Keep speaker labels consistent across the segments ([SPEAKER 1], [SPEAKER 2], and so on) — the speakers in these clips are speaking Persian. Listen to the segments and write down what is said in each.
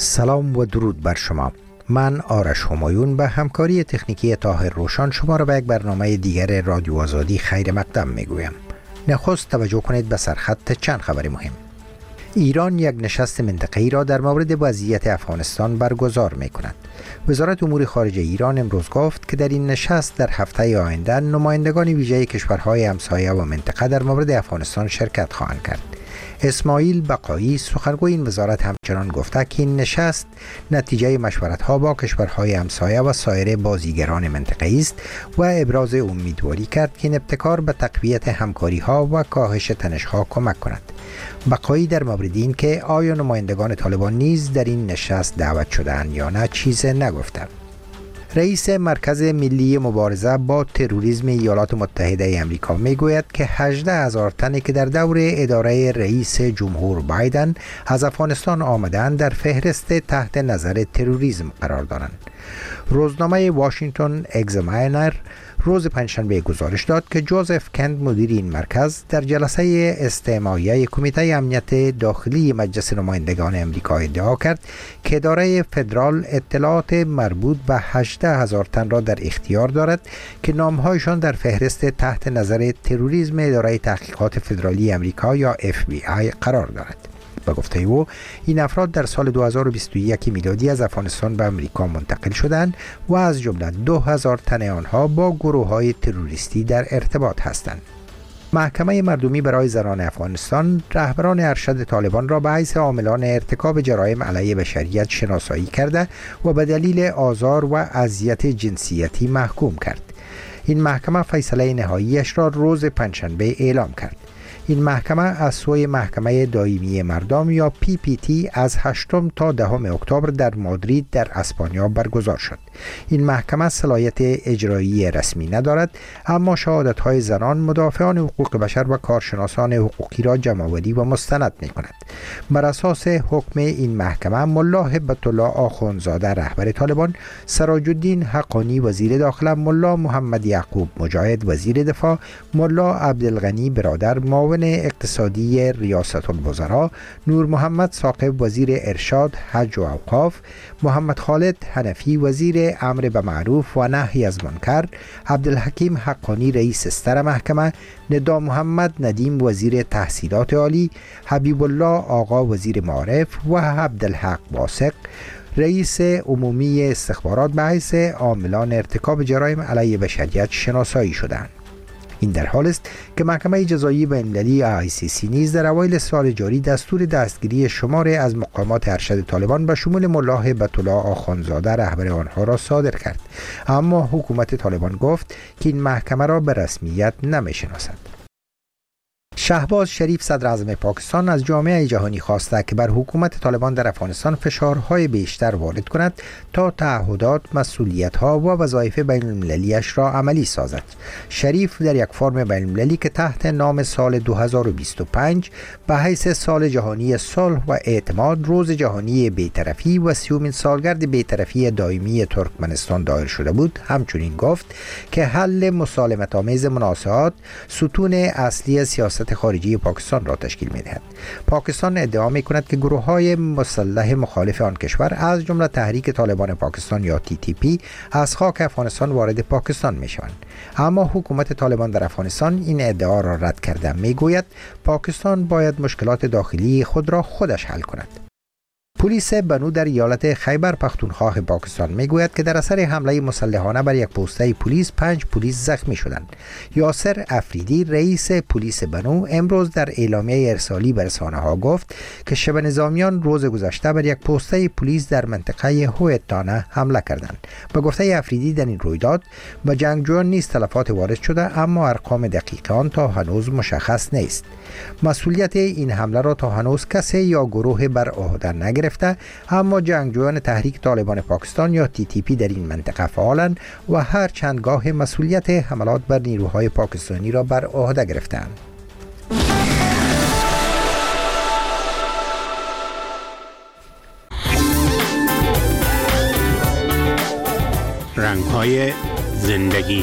[SPEAKER 1] سلام و درود بر شما. من آرش همایون به همکاری تکنیکی طاهر روشان شما را به یک برنامه دیگر رادیو آزادی خیر مقدم میگویم. نخست توجه کنید به سرخط چند خبر مهم. ایران یک نشست منطقه‌ای را در مورد وضعیت افغانستان برگزار می‌کند. وزارت امور خارجه ایران امروز گفت که در این نشست در هفته آینده نمایندگان ویژه کشورهای همسایه و منطقه در مورد افغانستان شرکت خواهند کرد. اسماعیل بقایی سخنگوی این وزارت همچنان گفته که این نشست نتیجه مشورت‌ها با کشورهای همسایه و سایر بازیگران منطقه‌ای است و ابراز امیدواری کرد که این ابتکار به تقویت همکاری‌ها و کاهش تنش‌ها کمک کند. بقایی در مورد این که آیا نمایندگان طالبان نیز در این نشست دعوت شده‌اند یا نه چیزی نگفته. رئیس مرکز ملی مبارزه با تروریسم ایالات متحده آمریکا میگوید که 18,000 تنی که در دور اداره رئیس جمهور بایدن از افغانستان آمدند در فهرست تحت نظر تروریسم قرار دارند. روزنامه واشنگتن اگزاماینر روز پنجشنبه گزارش داد که جوزف کند مدیر این مرکز در جلسه استماعیه کمیته امنیت داخلی مجلس نمایندگان آمریکا ادعا کرد که اداره فدرال اطلاعات مربوط به 18,000 تن را در اختیار دارد که نامهایشان در فهرست تحت نظر تروریسم اداره تحقیقات فدرالی آمریکا یا FBI قرار دارد. به گفته او این افراد در سال 2021 میلادی از افغانستان به امریکا منتقل شدند و از جمله 2,000 تن آنها با گروه‌های تروریستی در ارتباط هستند. محکمه مردمی برای زنان افغانستان رهبران ارشد طالبان را به حیث عاملان ارتکاب جرایم علیه بشریت شناسایی کرده و به دلیل آزار و اذیت جنسیتی محکوم کرد. این محکمه فیصله نهاییش را روز پنجشنبه اعلام کرد. این محکمه از سوی محکمه دائمی مردم یا PPT از 8 تا 10 اکتبر در مادرید در اسپانیا برگزار شد. این محکمه صلاحیت اجرایی رسمی ندارد، اما شهادت‌های زنان، مدافعان حقوق بشر و کارشناسان حقوقی را جمع‌آوری و مستند می‌کند. بر اساس حکم این محکمه ملا هبت الله آخوندزاده رهبر طالبان، سراج الدین حقانی وزیر داخله، ملا محمد یعقوب مجاهد وزیر دفاع، ملا عبدالغنی برادر معاون اقتصادی ریاست الوزراء، نور محمد ثاقب وزیر ارشاد، حج و اوقاف، محمد خالد حنفی وزیر امر به معروف و نهی از منکر، عبدالحکیم حقانی رئیس استر محکمه، ندا محمد ندیم وزیر تحصیلات عالی، حبیب الله آقا وزیر معارف و عبدالحق واثق رئیس عمومی استخبارات به حیث عاملان ارتکاب جرایم علیه بشریت شناسایی شدند. این در حال است که محکمه جزایی بین‌المللی ICC نیز در اوایل سال جاری دستور دستگیری شماری از مقامات ارشد طالبان به شمول ملا هبت الله آخوندزاده رهبر آنها را صادر کرد، اما حکومت طالبان گفت که این محکمه را به رسمیت نمی‌شناسد. شهباز شریف صدر اعظم پاکستان از جامعه جهانی خواسته که بر حکومت طالبان در افغانستان فشارهای بیشتر وارد کند تا تعهدات، مسئولیت‌ها و وظایف بین‌المللی‌اش را عملی سازد. شریف در یک فرم بین‌المللی که تحت نام سال 2025 به حیث سال جهانی صلح و اعتماد، روز جهانی بی‌طرفی و 30مین سالگرد بی‌طرفی دائمی ترکمنستان دایر شده بود، همچنین گفت که حل مسالمت‌آمیز منازعات ستون اصلی سیاست خارجی پاکستان را تشکیل می‌دهد. پاکستان ادعا می‌کند که گروه‌های مسلح مخالف آن کشور از جمله تحریک طالبان پاکستان یا TTP از خاک افغانستان وارد پاکستان می‌شوند، اما حکومت طالبان در افغانستان این ادعا را رد کرده می‌گوید پاکستان باید مشکلات داخلی خود را خودش حل کند. پلیس بنو در ایالت خیبر پختونخوا پاکستان میگوید که در اثر حمله مسلحانه بر یک پوسته پلیس 5 پلیس زخمی شدند. یاسر افریدی رئیس پلیس بنو امروز در اعلامیه ارسالی به رسانه‌ها گفت که شب نظامیان روز گذشته بر یک پوسته پلیس در منطقه هویتانه حمله کردند. به گفته افریدی در این رویداد به جنگجویان نیز تلفات وارد شده، اما ارقام دقیق آن تا هنوز مشخص نیست. مسئولیت این حمله را تا هنوز کسی یا گروه بر عهده نگرفته، اما جنگجویان تحریک طالبان پاکستان یا TTP در این منطقه فعالند و هر چندگاه مسئولیت حملات بر نیروهای پاکستانی را بر عهده گرفتند.
[SPEAKER 2] رنگ‌های زندگی.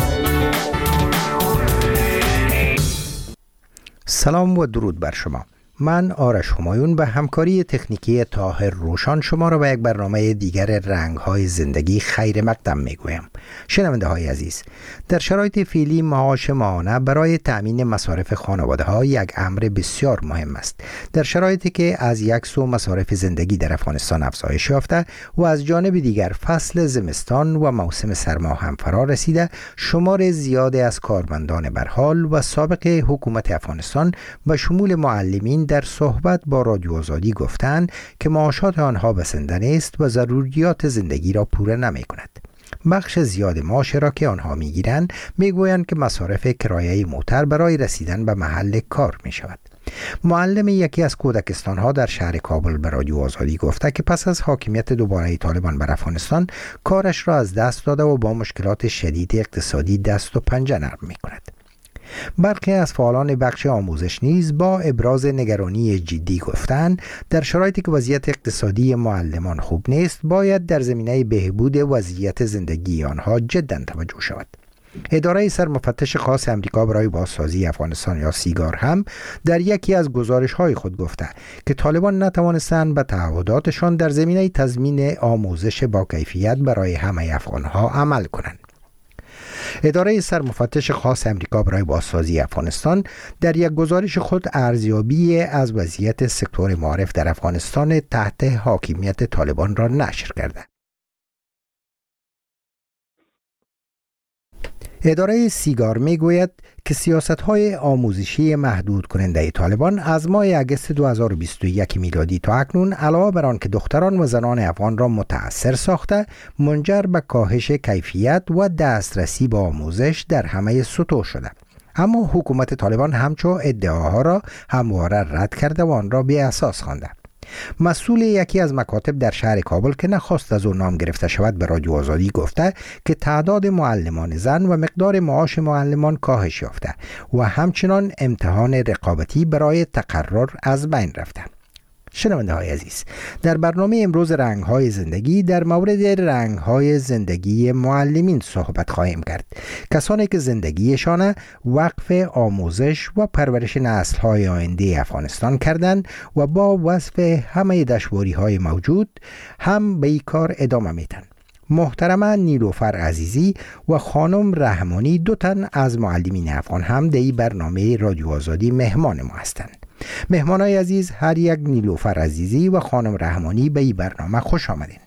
[SPEAKER 1] سلام و درود بر شما. من آرش همایون به همکاری تکنیکی طاهر روشان شما را به یک برنامه دیگر رنگ‌های زندگی خیر مقدم می‌گویم. شنونده های عزیز، در شرایط فعلی معاش ماهانه برای تأمین مصارف خانواده‌ها یک امر بسیار مهم است. در شرایطی که از یک سو مصارف زندگی در افغانستان افزایش یافته و از جانب دیگر فصل زمستان و موسم سرما هم فرا رسیده، شمار زیادی از کارمندان برحال و سابق حکومت افغانستان به شمول معلمین در صحبت با رادیو آزادی گفتند که معاشات آنها بسنده نیست و ضروریات زندگی را پوره نمی کند. بخش زیاد معاش را که آنها می گیرند می گویند که مصارف کرایه موتر برای رسیدن به محل کار می شود. معلم یکی از کودکستان ها در شهر کابل به رادیو آزادی گفته که پس از حاکمیت دوباره طالبان بر افغانستان کارش را از دست داده و با مشکلات شدید اقتصادی دست و پنجه نرم می کند. برخی از فعالان بخش آموزش نیز با ابراز نگرانی جدی گفتند در شرایطی که وضعیت اقتصادی معلمان خوب نیست باید در زمینه بهبود وضعیت زندگی آنها جدا توجه شود. اداره سرمفتش خاص امریکا برای بازسازی افغانستان یا سیگار هم در یکی از گزارش‌های خود گفته که طالبان نتوانستند به تعهداتشان در زمینه تضمین آموزش با کیفیت برای همه افغانها عمل کنند. اداره سرمفتش خاص امریکا برای بازسازی افغانستان در یک گزارش خود ارزیابی از وضعیت سکتور معارف در افغانستان تحت حاکمیت طالبان را نشر کرده. اداره سیگار می گوید که سیاست‌های آموزشی محدود کننده طالبان از ماه اگست 2021 میلادی تا اکنون علاوه بر آن که دختران و زنان افغان را متأثر ساخته، منجر به کاهش کیفیت و دسترسی به آموزش در همه سطوح شده. اما حکومت طالبان همچو ادعاها را همواره رد کرده و آن را بی اساس خوانده. مسئول یکی از مکاتب در شهر کابل که نخواست از او نام گرفته شود به رادیو آزادی گفته که تعداد معلمان زن و مقدار معاش معلمان کاهش یافته و همچنان امتحان رقابتی برای تقرر از بین رفته. شنونده های عزیز، در برنامه امروز رنگ‌های زندگی در مورد رنگ‌های زندگی معلمین صحبت خواهیم کرد. کسانی که زندگیشان وقف آموزش و پرورش نسل‌های آینده افغانستان کردند و با وصف همه دشواری‌های موجود هم به این کار ادامه میدن. محترمه نیلوفر عزیزی و خانم رحمانی دو تن از معلمین افغان هم در این برنامه رادیو آزادی مهمان ما هستند. مهمانای عزیز، هر یک نیلوفر عزیزی و خانم رحمانی به این برنامه خوش آمدین.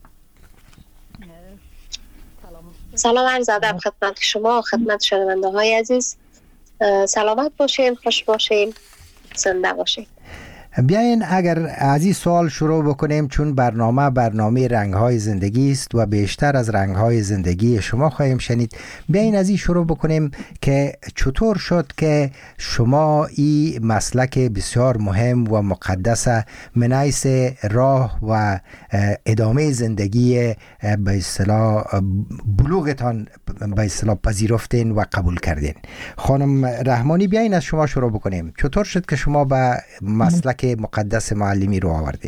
[SPEAKER 3] سلام عرض ادب خدمت شما، خدمت شنونده های عزیز. سلامت باشین، خوش باشین، زنده باشین.
[SPEAKER 1] بیاین اگر از این سوال شروع بکنیم، چون برنامه رنگ‌های زندگی است و بیشتر از رنگ‌های زندگی شما خواهیم شنید. بیاین از این شروع بکنیم که چطور شد که شما این مسلک بسیار مهم و مقدس من حیث راه و ادامه زندگی به اصطلاح بلوغتان به اصطلاح پذیرفتین و قبول کردین. خانم رحمانی، بیاین از شما شروع بکنیم. چطور شد که شما به مسلک مقدس معلمی رو آوردین؟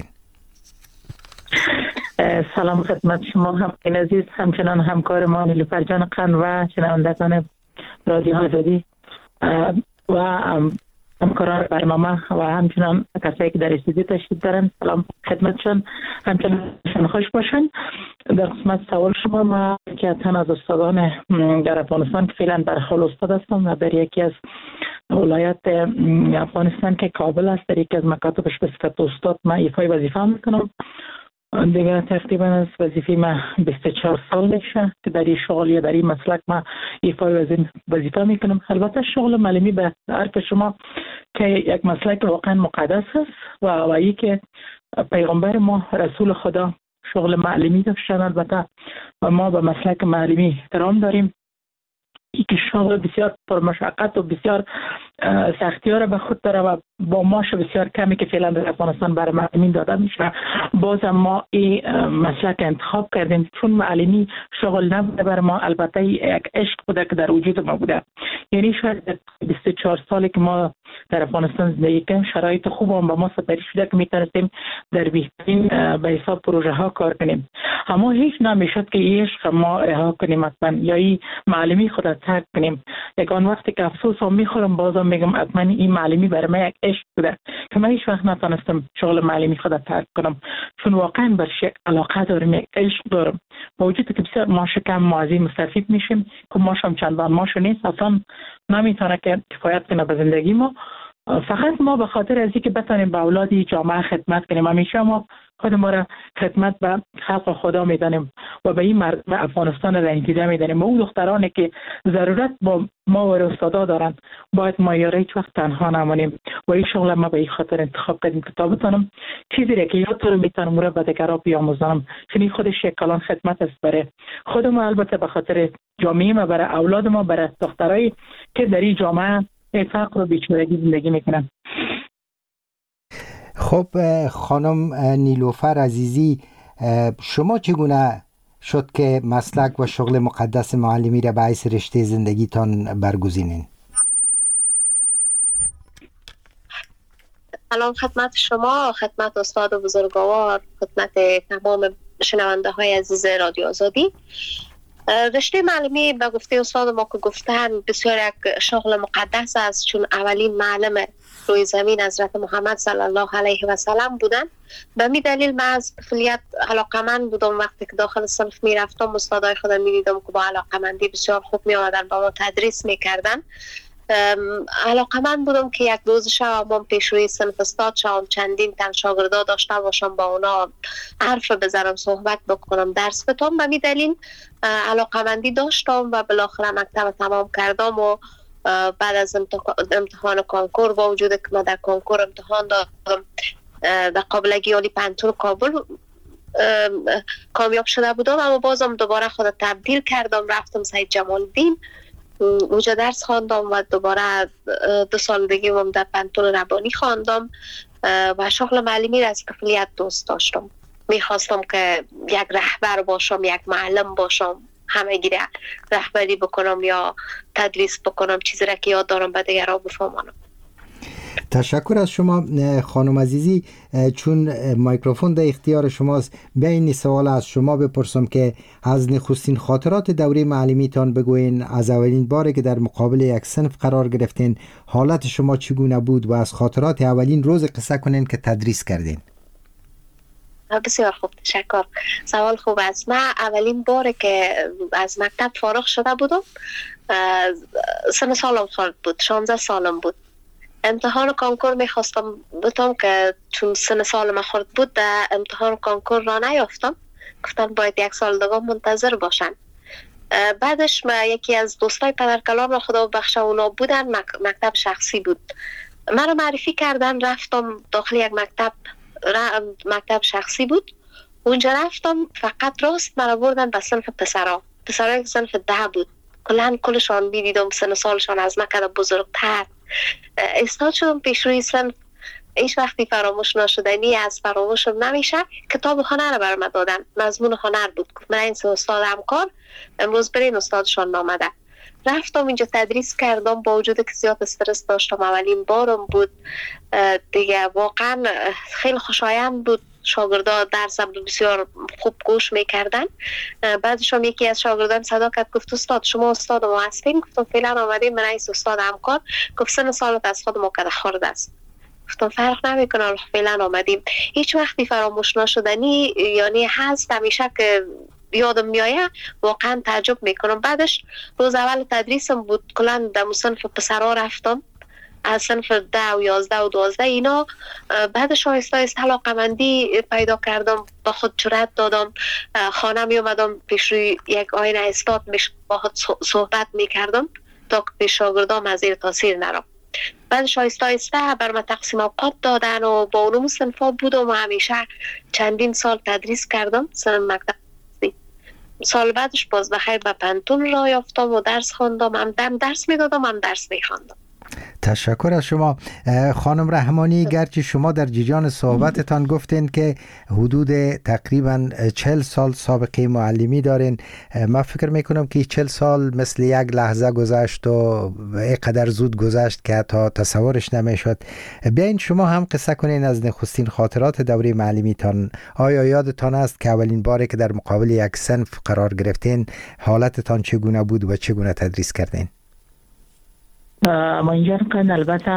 [SPEAKER 4] سلام خدمت شما همکاران عزیز، همچنان همکار ما نیلوفر جان قن و شنوندگان رادیو آزادی و همکاران برنامه و همچنان کسایی که در استودیو تشریف دارن. سلام خدمتشون، همچنان خوش باشن. در قسمت سوال شما، ما که تن از استادان در افغانستان که فعلا در حال استاد هستم و در یکی از ولایت افغانستان که کابل است، در یکی از مکاتبش به صفت استاد ما ایفای وظیفه میکنم. دیگه تقریبا از وظیفه ما 24 سال میشه که در این شغل یا در این مسلک ما ایفای وظیفه میکنم. البته شغل معلمی به حرف شما که یک مسلک واقعا مقدس است و ای که پیغمبر ما رسول خدا شغل معلمی داشتن. البته ما به مسلک معلمی احترام داریم. این که شغل بسیار پرمشقت و بسیار سختی‌ها را به خود داره و با معاش بسیار کمی که فعلا در افغانستان برای معلمین داده میشه، بازم ما این مسلک انتخاب کردیم چون معلمی شغل نبوده برای ما، البته یک عشق بوده که در وجود ما بوده. یعنی شاید 24 سالی که ما در افغانستان زندگی کردیم، شرایط خوب هم به ما سپری شده که میتونستیم در بهترین به حساب پروژه ها کار کنیم. اما هیچ نمیشد که این عشق ما رها کنیم اصلا یا این معلمی خود ترک کنیم. یکان وقتی که افسوس هم میخورم بازم میگم حتما این معلمی برای من یک عشق بوده که من هیچ وقت نتونستم شغل معلمی خود ترک کنم، چون واقعا برش علاقه دارم، یک عشق دارم. با وجود که بسیار ماش کم مازی مستفید میشیم که ماشم چندان ماشو نیست، اصلا نمیتونه که کفایت کنه به زندگی ما. فقط ما به خاطر از اینکه بتونیم به اولادی جامعه خدمت کنیم، همیشه ما خود ما را خدمت به خلق خدا میدانیم و به این مردم افغانستان رنجیده میدانیم. و اون دخترانی که ضرورت با ما و استادا دارن باید ما یاره هیچ وقت تنها نمانیم. و این شغل ما به این خاطر انتخاب کردیم که تا بتونم چیزی را که یاد رو میتونم رو به دیگران بیاموزم، چون خودش یک کلان خدمت است برای خود ما، البته به خاطر جامعه ما، برای اولاد ما، برای دخترایی که در این جامعه فقر و بیچارگی زندگی میکنن.
[SPEAKER 1] خب خانم نیلوفر عزیزی، شما چگونه شد که مسلک و شغل مقدس معلمی را باعث رشته زندگیتان برگزینین؟
[SPEAKER 3] سلام خدمت شما، خدمت استاد بزرگوار، خدمت تمام شنونده های عزیز رادیو آزادی. رشته معلمی به گفته استاد ما که گفتن بسیار یک شغل مقدس است، چون اولین معلم روی زمین حضرت محمد صلی الله علیه و سلم بودن. به می دلیل من از طفولیت علاقمند بودم. وقتی که داخل صنف می رفتم استادای خودم می دیدم که با علاقمندی بسیار خوب می آمدن با ما تدریس می کردن. علاقمند بودم که یک روز شب من پیش روی صنف استاد شام، چندین تن شاگردا داشتم باشم، با اونا حرف بزنم، صحبت بکنم، درس بدم. به می دلیل علاقمندی داشتم و بالاخره مکتب تمام کردم. و بعد از امتحان کنکور، با وجود که من در کنکور امتحان دادم در قابلگی عالی پنتون کابل کامیاب شده بودم، اما بازم دوباره خود تبدیل کردم، رفتم سید جمال الدین اونجا درس خواندم و دوباره 2 سال دیگه هم در پنتون ربانی خواندم و شغل معلمی را از طفولیت دوست داشتم. میخواستم که یک رهبر باشم، یک معلم باشم، همه گیره رهبری بکنم یا تدریس بکنم، چیزی را که یاد دارم به دیگران بفهمانم.
[SPEAKER 1] تشکر از شما خانم عزیزی. چون میکروفون در اختیار شماست، بین سوال از شما بپرسم که از نخستین خاطرات دوره معلمیتان بگوین. از اولین باری که در مقابل یک صنف قرار گرفتین حالت شما چگونه بود و از خاطرات اولین روز قصه کنین که تدریس کردین.
[SPEAKER 3] بسیار خوب، تشکر. سوال خوب است. من اولین بار که از مکتب فارغ شده بودم سن سالم خورد بود، 16 سالم بود. امتحان کنکور میخواستم بتم که چون سن سالم خورد بود در امتحان کنکور را نیافتم. گفتن باید 1 سال دیگه منتظر باشن. بعدش یکی از دوستای پدرکلام را خدا بخشه اونا بودن، مکتب شخصی بود، من را معرفی کردن. رفتم داخل یک مکتب شخصی بود، اونجا رفتم فقط راست مرا بردن به صنف پسرای صنف 10 بود. کلشان بیدیدم سن سالشان از من کده بزرگتر. استاد شدم پیش روی صنف. هیچ وقتی فراموش نشدنی از فراموشم نمیشه. کتاب هنر رو برام دادن، مضمون هنر بود. من این استاد همکار امروز برین استادشان نامده. رفتم اینجا تدریس کردم، با وجود که زیاد استرس داشتم، اولین بارم بود دیگه. واقعا خیلی خوشایند بود. شاگردا درسم بسیار خوب گوش میکردن. بعدش هم یکی از شاگردان صدا کرد، گفت استاد شما استاد ما هستین؟ گفتم فعلا آمدیم، من این استاد همکار. گفت سن سالت از خود ما کده خورده است. گفتم فرق نمیکنه، فعلا آمدیم. هیچ وقتی فراموش نشدنی یعنی هست، همیشه که یادم میایه واقعا تعجب میکنم. بعدش روز اول تدریسم بود، کلا در صنف پسرا رفتم، از صنف 10 و 11 و 12 اینا. بعدش آهسته علاقه‌مندی پیدا کردم، با خود جرأت دادم، خانه می اومدم پیش روی یک آینه استاد با خود صحبت میکردم تا که پیش شاگردام از زیر تاثیر نرم. بعدش آهسته بر من تقسیم اوقات دادن و با اونم صنفا بودم و همیشه چندین سال تدریس کردم سن مکتب. سال بعدش باز بخیر به پنتون را یافتم و درس خواندم، هم درس میدادم هم درس میخواندم.
[SPEAKER 1] تشکر از شما خانم رحمانی. گرچه شما در جریان صحبتتان گفتین که حدود تقریبا 40 سال سابقه معلمی دارین، من فکر میکنم که 40 سال مثل یک لحظه گذشت و اینقدر زود گذشت که تا تصورش نمیشد. بیاین شما هم قصه کنین از نخستین خاطرات دوره معلمیتان. آیا یادتان است که اولین باری که در مقابل یک صنف قرار گرفتین حالتتان چگونه بود و چگونه تدریس کردین؟
[SPEAKER 4] ما اینجا کن البته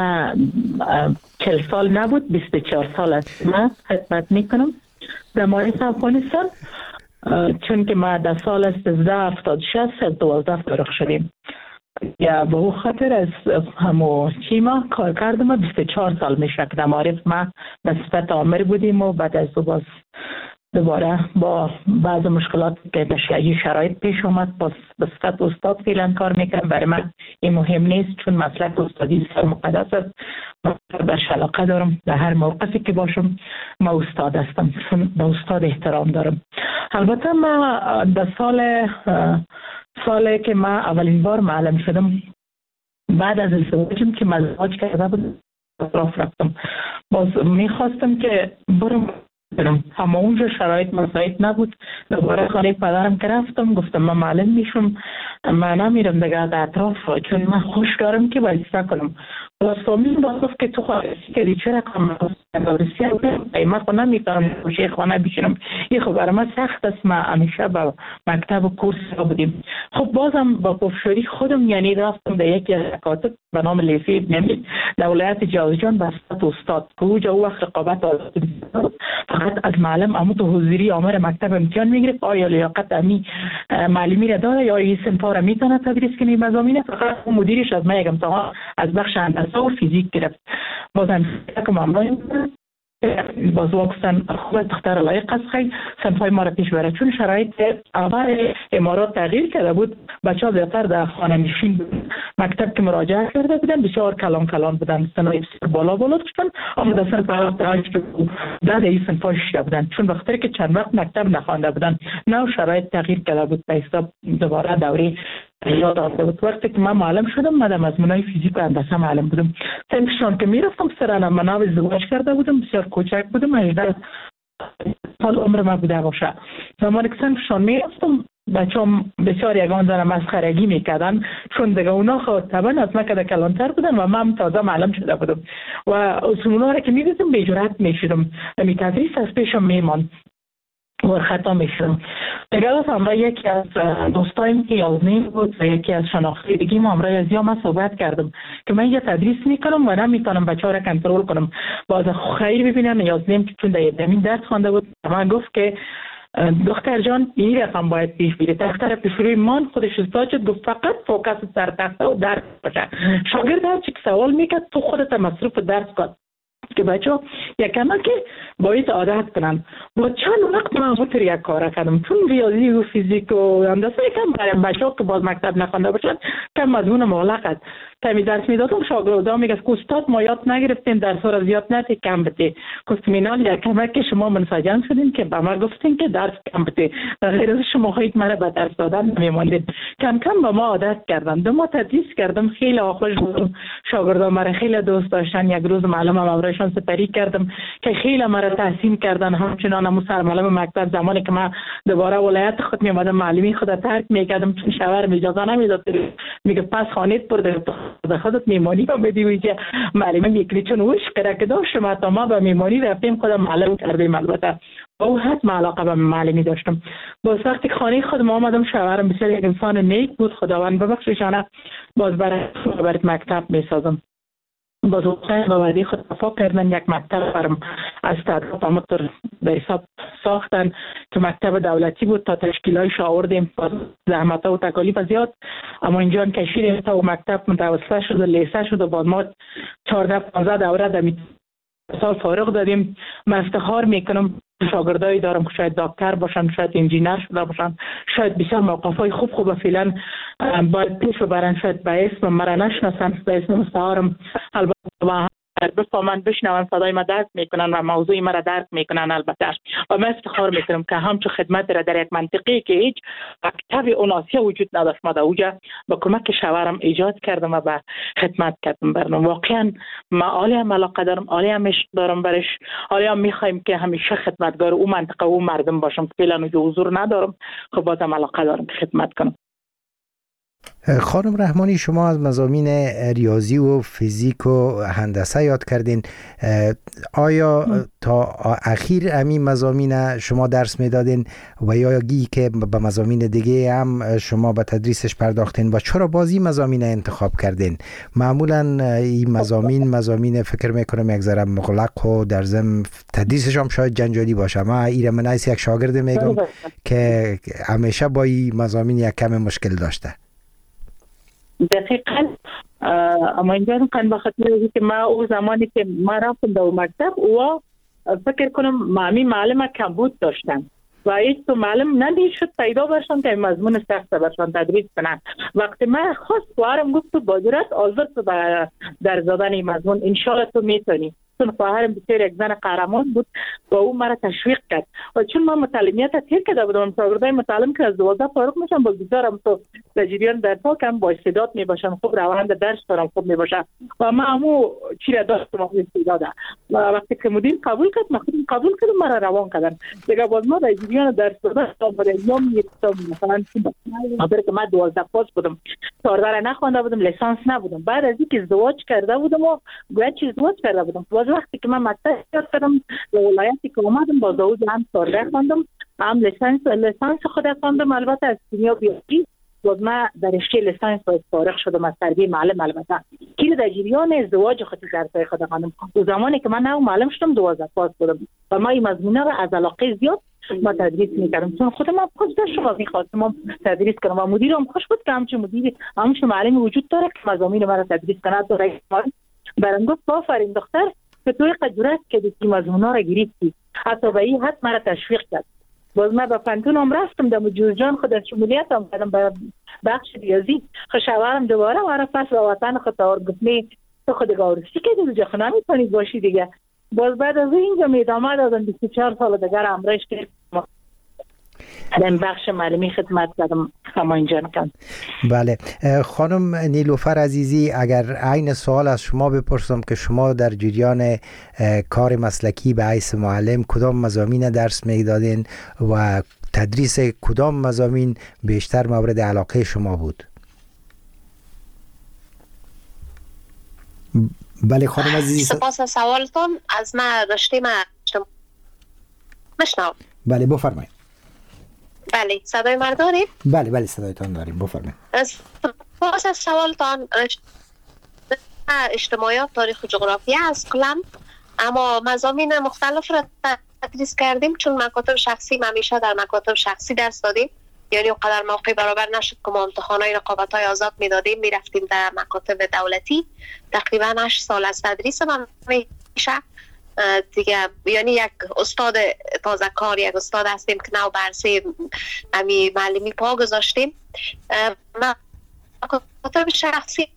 [SPEAKER 4] 40 سال نبود، 24 سال است من خدمت میکنم در معارف افغانستان، چون که ما در سال 1376 سال 12 فارغ شدیم. یا به او خاطر از همو چی ما کار کردم 24 سال میشه که در معارف ما به صفت آمر بودیم و بعد از باز دوباره با بعض مشکلات که در شرایط پیش اومد باز به صفت استاد فعلا کار میکنم. برای من این مهم نیست چون مسلک استادی بسیار مقدس است. من بهش علاقه دارم، در هر موقفی که باشم ما استاد هستم چون به استاد احترام دارم. البته ما در سالی که ما اولین بار معلم شدم بعد از ازدواجم که ازدواج کرده بود اطراف رفتم، باز میخواستم که برم اما اونجا شرایط مساعد نبود. دوباره خانه پدرم که رفتم گفتم من معلم میشم، من نمیرم دیگه در اطراف چون من خوش دارم که وظیفه کنم. باز فامیل باز گفت که تو خواهشی که چرا کام مدرسی من خود نمیتونم شیخ خانه بشینم، یه خب برای من سخت است. ما همیشه با مکتب و کورس را بودیم. خب بازم با پفشوری خودم یعنی رفتم در یکی از مکاتب به نام لیسه ابن امیر در ولایت جوزجان به صفت استاد که اوجا او وقت رقابت فقط از معلم اما تو حضوری آمر مکتب امتحان میگرفت آیا لیاقت امی معلمی را داره یا این صنفا را میتونه تدریس کنی مضامین. فقط مدیرش از من یک امتحان از بخش هندسه و فیزیک گرفت. بازم که ممنون باز واقعا خوب دختر لایق است خیلی صنفای ما را پیش بره چون شرایط اول امارات تغییر کرده بود. بچه ها زیادتر در خانه نشین بود. مکتب که مراجعه کرده بودن بسیار کلان بودن، سنای بسیار بالا داشتن اما در صنف در این صنفا شیده بودن چون بخاطر که چند وقت مکتب نخوانده بودن. نه شرایط تغییر کرده بود به حساب دوباره دوره یاد آمده بود. وقتی که من معلم شدم من از منای فیزیک و هندسه معلم بودم. صنفشان که میرفتم سرانم من ازدواج کرده بودم، بسیار کوچک بودم، 18 سال عمر من بوده باشه. زمانی که صنفشان میرفتم بچه هم بسیار یگان زن مسخرگی میکردن چون دیگه اونا خود طبعا از من که کلانتر بودن و من تازه معلم شده بودم و اصولا را که میدیدم به جرات میشدم می تدریس از پیشم میمان و خطا میشدم. دیگه از همراه یکی از دوستایم که یازنیم بود و یکی از شناخته دیگیم همراه از یا من صحبت کردم که من یه تدریس میکنم و نمیتونم بچه ها را کنترل کنم. باز خیر ببینن یازنیم که چون در زمین درس خوانده بود من گفت که دختر جان این رقم باید پیش بیره. دختر پیشروی من خودش استاد شد گفت فقط فوکس سر تخته و درس باشه. شاگرد هر چی که سوال میکرد تو خودت مصروف درس کن که بچه ها یکمه که باید عادت کنن. با چند وقت من همونطور یک کار کردم چون ریاضی و فیزیک و هندسه یکم برای بچه ها که باز مکتب نخوانده باشن کم مضمون مغلق است. تمی درس میدادم شاگردا میگه که استاد ما یاد نگرفتیم درس را زیاد نتی کم بده. گفتم یکمه که شما منسجم شدین که به ما گفتین که درس کم بده، غیر از شما خواهید مرا به درس دادن نمیماندید. کم کم به ما عادت کردن. دو ما تدریس کردم خیلی خوش بودم. شاگردا مرا خیلی دوست داشتن. یک روز معلمم امرایشان سپری کردم که خیلی مرا تحسین کردن. همچنان همون سرمعلم مکتب زمانی که من دوباره ولایت خود می اومدم معلمی خود ترک میکردم چون شوهرم اجازه نمیداد. میگه پس خانیت برده خودت میمانی با بدی که معلم میکنی چون وش قرار که داشتم تا ما به میمانی رفتیم خودم معلم کردیم. البته او حتما علاقه به معلمی داشتم. باز وقتی خانه خودم آمدم شوهرم بسیار یک انسان نیک بود خداوند ببخششانه. باز برای مکتب میسازم. باز اوقای باوردی خود وفا کردن یک مکتب برم از تدریس همونطور به حساب ساختن که مکتب دولتی بود تا تشکیلایش آوردیم. باز زحمت و تکالیف زیاد اما اینجا کشیدیم تا مکتب متوسطه شد و لیسه شد و باز ما 14-15 دوره در سال فارغ دادیم. من افتخار میکنم شاگردایی دارم که شاید دکتر باشن، شاید انجینر شده باشن، شاید بسیار موقفای خوب فعلا باید پیش ببرن. شاید به اسم مرا نشناسن، به اسم مستعارم البته بفهمن بشنون صدای ما درک میکنن و موضوع ما را درک میکنن البته. و من افتخار میکنم که همچون خدمت را در یک منطقه که هیچ مکتب اون آسیا وجود نداشت ما در اوجا با کمک شوهرم ایجاد کردم و به خدمت کردم برنم. واقعا ما عالی هم علاقه دارم، عالی هم عشق دارم برش، عالی هم میخوایم که همیشه خدمتگار او منطقه و مردم باشم. فعلا حضور ندارم خب بازم علاقه دارم که خدمت کنم.
[SPEAKER 1] خانم رحمانی، شما از مضامین ریاضی و فیزیک و هندسه یاد کردین. آیا تا اخیر همین مضامین شما درس میدادین و یا گی که به مضامین دیگه هم شما به تدریسش پرداختین و چرا بازی مضامین انتخاب کردین؟ معمولا این مضامین فکر میکنم یک ذره مغلق و در ضمن تدریسش هم شاید جنجالی باشه. ما ایرم نایس یک شاگرد میگم که همیشه با این مضامین یک کم مشکل داشته.
[SPEAKER 4] دقیقاً اما اینجا کن بخاطر اینکه که ما او زمانی که ما رفتم در مکتب و فکر کنم معمی معلم کمبود داشتن و هیچ تو معلم نمیشد پیدا برشن که مضمون سخت برشن تدریس کنن. وقتی من خواست خواهرم گفت تو با جرأت حاضر تو در زدن این مضمون انشاءالله تو میتونی، چون خواهرم بسیار یک زن قهرمان بود و او مرا تشویق کرد و چون من متعلمیت تیر کرده بودم شاگردای متعلم که از 12 فارغ میشن بگذارم تو در جریان درس ها کم با استعداد میباشن، خوب روند درس دارم خوب میباشن و من همو چی را داشتم استعداد و وقتی که مدیر قبول کرد من خودم قبول کردم مرا روان کردن دیگه. باز ما در جریان درس دادن تا ایام میرفتم مثلا خاطر که من 12 پاس بودم، 14 نخوانده بودم، لیسانس نبودم. بعد از اینکه ازدواج کرده بودم و گویا چیز ازدواج کرده بودم، وقتی که من مکتب یاد کردم ولایتی که اومدم با داود هم 14 خواندم، هم لیسانس خود خواندم البته از کیمیا بیولوژی. باز من در رشته لیسانس فارغ شدم از تربیه معلم. البته که در جریان ازدواج خودی درسای خود خواندم و زمانی که من نو معلم شدم 12 پاس بودم و ما این مضمون را از علاقه زیاد ما تدریس میکردم چون خودم هم خوش داشتم و میخواستم تدریس کنم و مدیرم خوش بود که همچون مدیر همچون معلم وجود داره که مضامین ما را تدریس کنه. تو رئیس برام گفت آفرین دختر که توی قدرت که دیگه مضمونا را گرفتی، حتی به این حد مرا تشویق کرد. باز من به پنتون هم رفتم در جورجان خود شمولیت هم کردم به بخش ریاضی. خوشاورم دوباره مرا پس به وطن خود تاور گفتنی تو خود گاورسی که دیگه خونه میتونی باشی دیگه. باز بعد از اینجا میدامه دادم 24 سال دیگر امرش که در بخش معلمی خدمت کردم. اما اینجا نکن.
[SPEAKER 1] بله خانم نیلوفر عزیزی، اگر عین سوال از شما بپرسم که شما در جریان کار مسلکی به حیث معلم کدام مضامین درس میدادین و تدریس کدام مضامین بیشتر مورد علاقه شما بود؟ بله خانم عزیزی.
[SPEAKER 3] سپاس از سوالتون. از من رشته مشنو.
[SPEAKER 1] بله بفرمایید.
[SPEAKER 3] بله صدای من دارید؟
[SPEAKER 1] بله صدایتان داریم، بفرمایید.
[SPEAKER 3] سپاس از سوالتان. اجتماعیات، تاریخ و جغرافیا است کلم، اما مضامین مختلف را تدریس کردیم چون مکاتب شخصی همیشه در مکاتب شخصی درس دادیم، یعنی اونقدر موقع برابر نشد که ما امتحانای رقابت‌های آزاد میدادیم، میرفتیم در مکاتب دولتی. تقریبا 8 سال از تدریس من میشه دیگه، یعنی یک استاد تازه کار، یک استاد هستیم که نو برسه امی معلمی پا گذاشتیم. مکاتب شخصی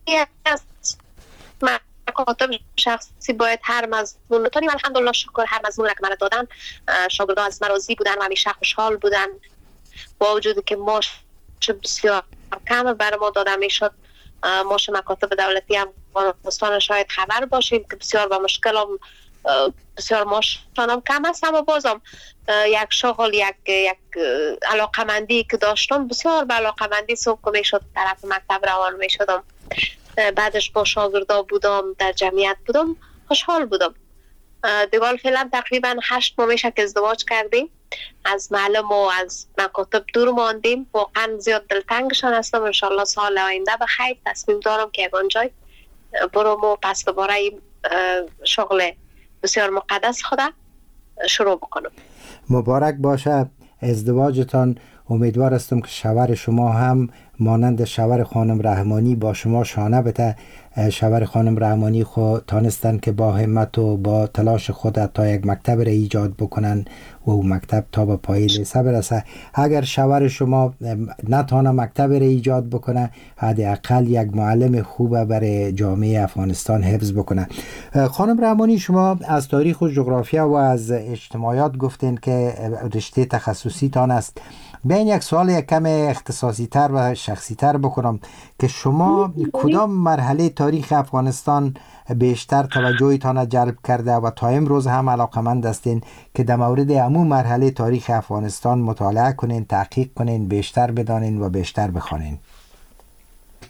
[SPEAKER 3] شخصی باید هر مضمون بتونیم. الحمدلله شکر هر مضمون که من دادن شاگردان از من راضی بودن و همیشه خوشحال بودن، با وجودی که ماش بسیار کم برای ما داده میشد. ماش مکاتب دولتی هم افغانستان شاید خبر باشیم که بسیار با مشکل هم بسیار ماشان هم کم است، اما بازم یک شغل یک علاقمندی که داشتم بسیار به علاقمندی صبح میشد طرف مکتب روان میشدم. بعدش با شاگردا بودم، در جمعیت بودم، خوشحال بودم. دیگه فعلا تقریبا 8 ماه میشه که ازدواج کردیم، از معلم و از مکاتب دور ماندیم. واقعا زیاد دلتنگشان هستم. انشالله سال آینده به خیر تصمیم دارم که یگان جای برم و پس دوباره شغل بسیار مقدس خدا شروع بکنم.
[SPEAKER 1] مبارک باشه ازدواجتان. امیدوار هستم که شوهر شما هم مانند شوهر خانم رحمانی با شما شانه بته. شوهر خانم رحمانی خود تانستن که با همت و با تلاش خود تا یک مکتب را ایجاد بکنن و او مکتب تا به پای لیسه برسه. اگر شوهر شما نتانه مکتب را ایجاد بکنه، حداقل یک معلم خوبه برای جامعه افغانستان حفظ بکنه. خانم رحمانی، شما از تاریخ و جغرافیا و از اجتماعیات گفتین که رشته تخصصی تان است. بین یک سوال یک کم اختصاصی تر و شخصی تر بکنم که شما کدام مرحله تاریخ افغانستان بیشتر توجهتان جلب کرده و تا امروز هم علاقمند هستین که در مورد همون مرحله تاریخ افغانستان مطالعه کنین، تحقیق کنین، بیشتر بدانین و بیشتر بخوانین؟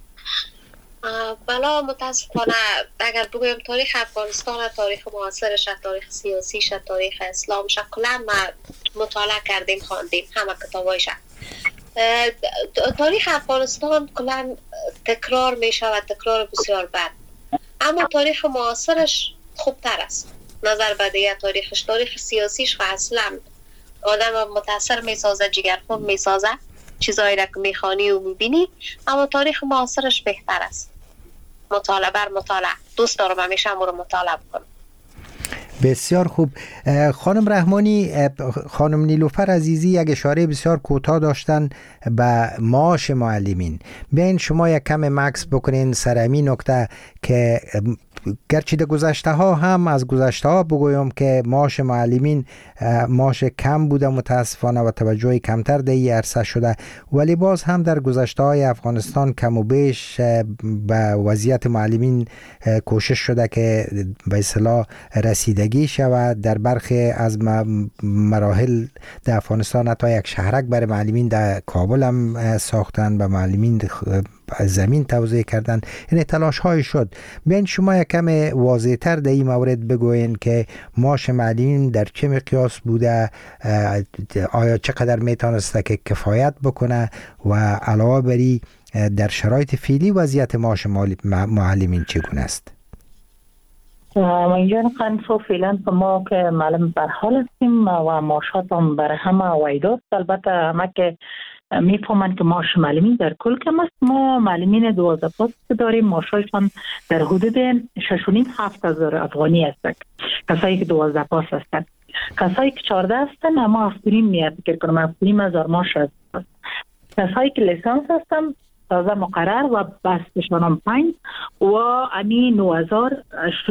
[SPEAKER 3] بلا متاسفانه اگر بگویم تاریخ افغانستان، تاریخ معاصرش، تاریخ سیاسیش، تاریخ اسلامش کلا ما مطالعه کردیم، خواندیم همه کتابایش. تاریخ افغانستان کلا تکرار میشه و تکرار بسیار بد، اما تاریخ معاصرش خوبتر است نظر به دیگه تاریخش. تاریخ سیاسیش و اصلا آدم متاثر میسازه، جگرخون میسازه، چیزایی را که میخوانی و میبینی، اما تاریخ معاصرش بهتر است. مطالعه بر مطالعه دوست دارم همیشه هم رو مطالعه بکنم.
[SPEAKER 1] بسیار خوب. خانم رحمانی، خانم نیلوفر عزیزی یک اشاره بسیار کوتاه داشتن به معاش معلمین. بیاین شما یک کم مکس بکنین سر همین نکته که گرچه در گذشته ها هم از گذشته ها بگویم که معاش معلمین معاش کم بوده متاسفانه و توجه کمتر در این عرصه شده، ولی باز هم در گذشته های افغانستان کم و بیش به وضعیت معلمین کوشش شده که به اصطلاح رسیدگی شود. در برخی از مراحل در افغانستان حتی یک شهرک برای معلمین در کابل هم ساختن، به معلمین زمین توزیع کردن. این تلاش های شد. بیاین شما یک کم واضح تر در این مورد بگوین که معاش معلمین در چه مقیاس بوده، آیا چقدر میتونسته که کفایت بکنه و علاوه بری در شرایط فعلی وضعیت معاش معلمین چگونه است؟
[SPEAKER 4] اینجا خب فعلا ما که معلم بر حال هستیم و معاشات هم بر همه وایداست. البته همه که میفهمند که معاش معلمین در کل کم است. ما معلمین 12 پست داریم، معاششان در حدود 6,500 هزار افغانی هستند. کسایی که 12 پست هستند، کسایی که 14 هستند اما 7,500 فکر کنم 7,500 معاش هست. کسایی که لیسانس هستند تازه مقرر و بستشان هم 5 و امی 9,000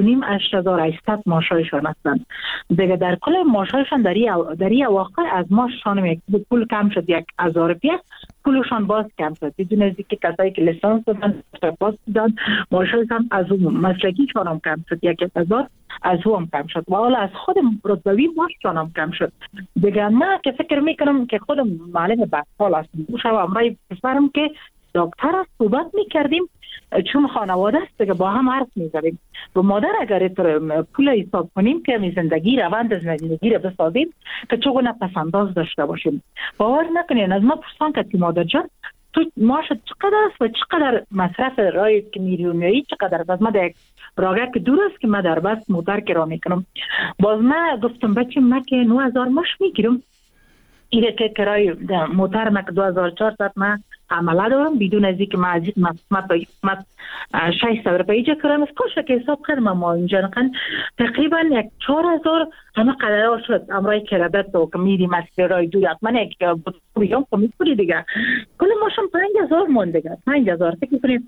[SPEAKER 4] 8,800 معاششان هستند. دیگه در کل معاششان در این واقع از معاششان یک پول کم شد، 1,000 روپیه پولشان باز کم شد. بدون از اینکه کسایی که لیسانس دادن پاس دادن معاششان از اون مسلکیشان هم کم شد، 1,000 از او هم کم شد و حالا از خود رتبوی معاششان هم کم شد. دیگه من که فکر میکنم که خودم معلم بسال هستم، شب امرای پسرم که دکتر است صحبت میکردیم، چون خانواده است که با هم حرف میزدیم و مادر اگر پول حساب کنیم که زندگی روند زندگی را بسازیم که چگونه پسنداز داشته باشیم. باور نکنین از ما پرسان که مادر جان تو معاشت چقدر است و چقدر مصرف رای که میلیونی چقدر است؟ ما در راگه که دور است که ما در بس موتر کرا میکنم. باز ما گفتم بچه ما که 9,000 ماش میگیرم، اینه که کرای موتر ما که 2,400 ما عمله دارم بدون از اینکه ما قسمت 600 روپیه جا کردم. از کاش که حساب کردم ما اینجا نکن تقریبا 4,000 همه قدر شد. امرای کردت و که میریم از رای دور من یک بودیم کمی پولی دیگه کل ماشم 5,000 مون دیگه 5,000 فکر کنید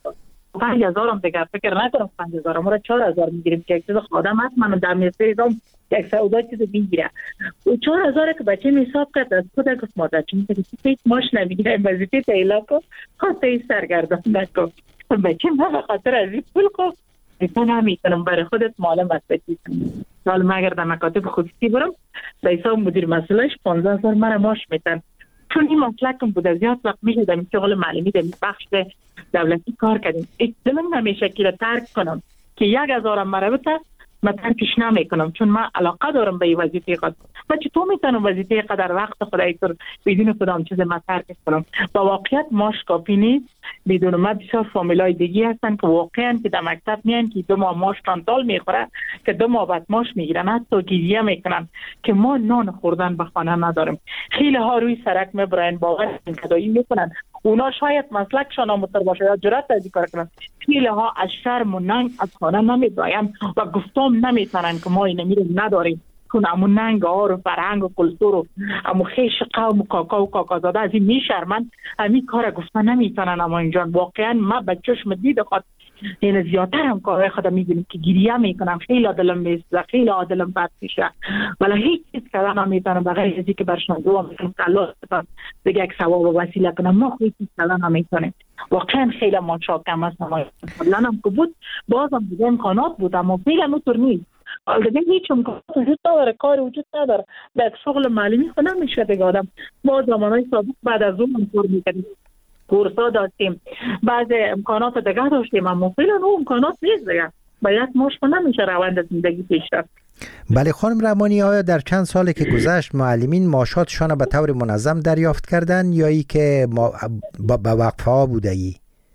[SPEAKER 4] 5,000 هم دیگه فکر نکنم 5,000 ما 4,000 میگیریم که یک چیز خودم هست من در میستریدم یک سعودا چیز بگیره و 4,000 که بچه می حساب کرد از خود گفت مادر چون که ماش نمیگیرم وظیفه تیلا کو خاطر سرگردان نکن بچه ما به خاطر از این پول کو میتونم میتونم برای خودت معلم واسطی حالا ما اگر در مکاتب خصوصی برم به حساب مدیر مسئولش 15,000 من ماش میتن چون این مسلکم بود زیاد وقت میشه در شغل معلمی در بخش دولتی کار کردیم. اصلا نمیشه که ترک کنم که 1,000 مربوطه من ترکش نمیکنم چون من علاقه دارم به این وظیفه خود. من چطور میتونم وظیفه قدر وقت خدای تو بدون کدام چیز من ترکش کنم؟ با واقعیت ماش کافی نیست. بدون ما بسیار فامیلای دیگی هستن که واقعا که در مکتب میان که 2 ماه ماش تانتال میخوره که 2 ماه بعد ماش میگیرن حتی گریه میکنن که ما نان خوردن به خانه نداریم. خیلی ها روی سرک میبرن باور کدایی میکنن اونا شاید مسلکشان آموزتر باشه یا جرأت از این کار کنن. خیلی ها از شرم و ننگ از خانه نمیبراین و گفتم نمیتونن که ما این میریم نداریم چون امون ننگ ها و فرهنگ و کلتور و امو خیش قوم و کاکا و کاکازاده از این میشرمن همین کار گفتن نمیتونن. اما اینجا واقعا ما بچه‌ش مدید خود این زیادتر هم کارهای خودم میبینیم که گریه میکنم خیلی دلم میسوزه خیلی دلم بد میشه ولی هیچ چیز کردن نمیتونم بغیر از اینکه برشون دعا میکنم که الله دیگه یک ثواب و وسیله کنم ما هیچ چیز کردن نمیتونیم. واقعا خیلی ما شاکم هستم لانم که بود بازم دیگه امکانات بود اما فعلا اونطور نیست. دیگه هیچ امکانات وجود نداره کار وجود نداره به شغل معلمی خود نمیشه دیگه آدم ما زمانهای سابق بعد از اون کار میکنیم کورسا داشتیم، بعض امکانات دیگه داشتیم، اما فعلا اون امکانات نیست دیگه. باید ماش نمیشه روند زندگی پیش رفت.
[SPEAKER 1] بله خانم رحمانی، آیا در چند سالی که گذشت معلمین معاشاتشان به طور منظم دریافت کردن یا ای که به وقفه ها بوده ای؟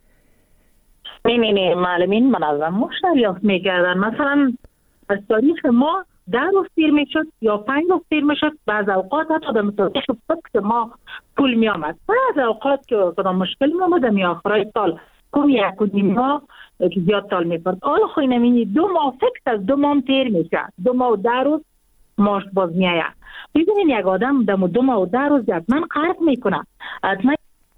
[SPEAKER 4] نه معلمین منظم معاش دریافت میکردن. مثلا از تاریخ ما 10 روز تیر میشد یا 5 روز تیر میشد، بعض اوقات حتی به مطابق فکس ما پول میامد، بعض اوقات که کدام مشکل میامد می آخرای سال کم 1.5 ماه که زیاد سال میپرد. حالا خوی نمینی 2 ماه فکس از 2 ماه تیر میشه، 2 ماه و 10 روز ماش باز میایه. ببینین یک آدم دم 2 ماه و 10 روز حتما قرض میکنه، حتما.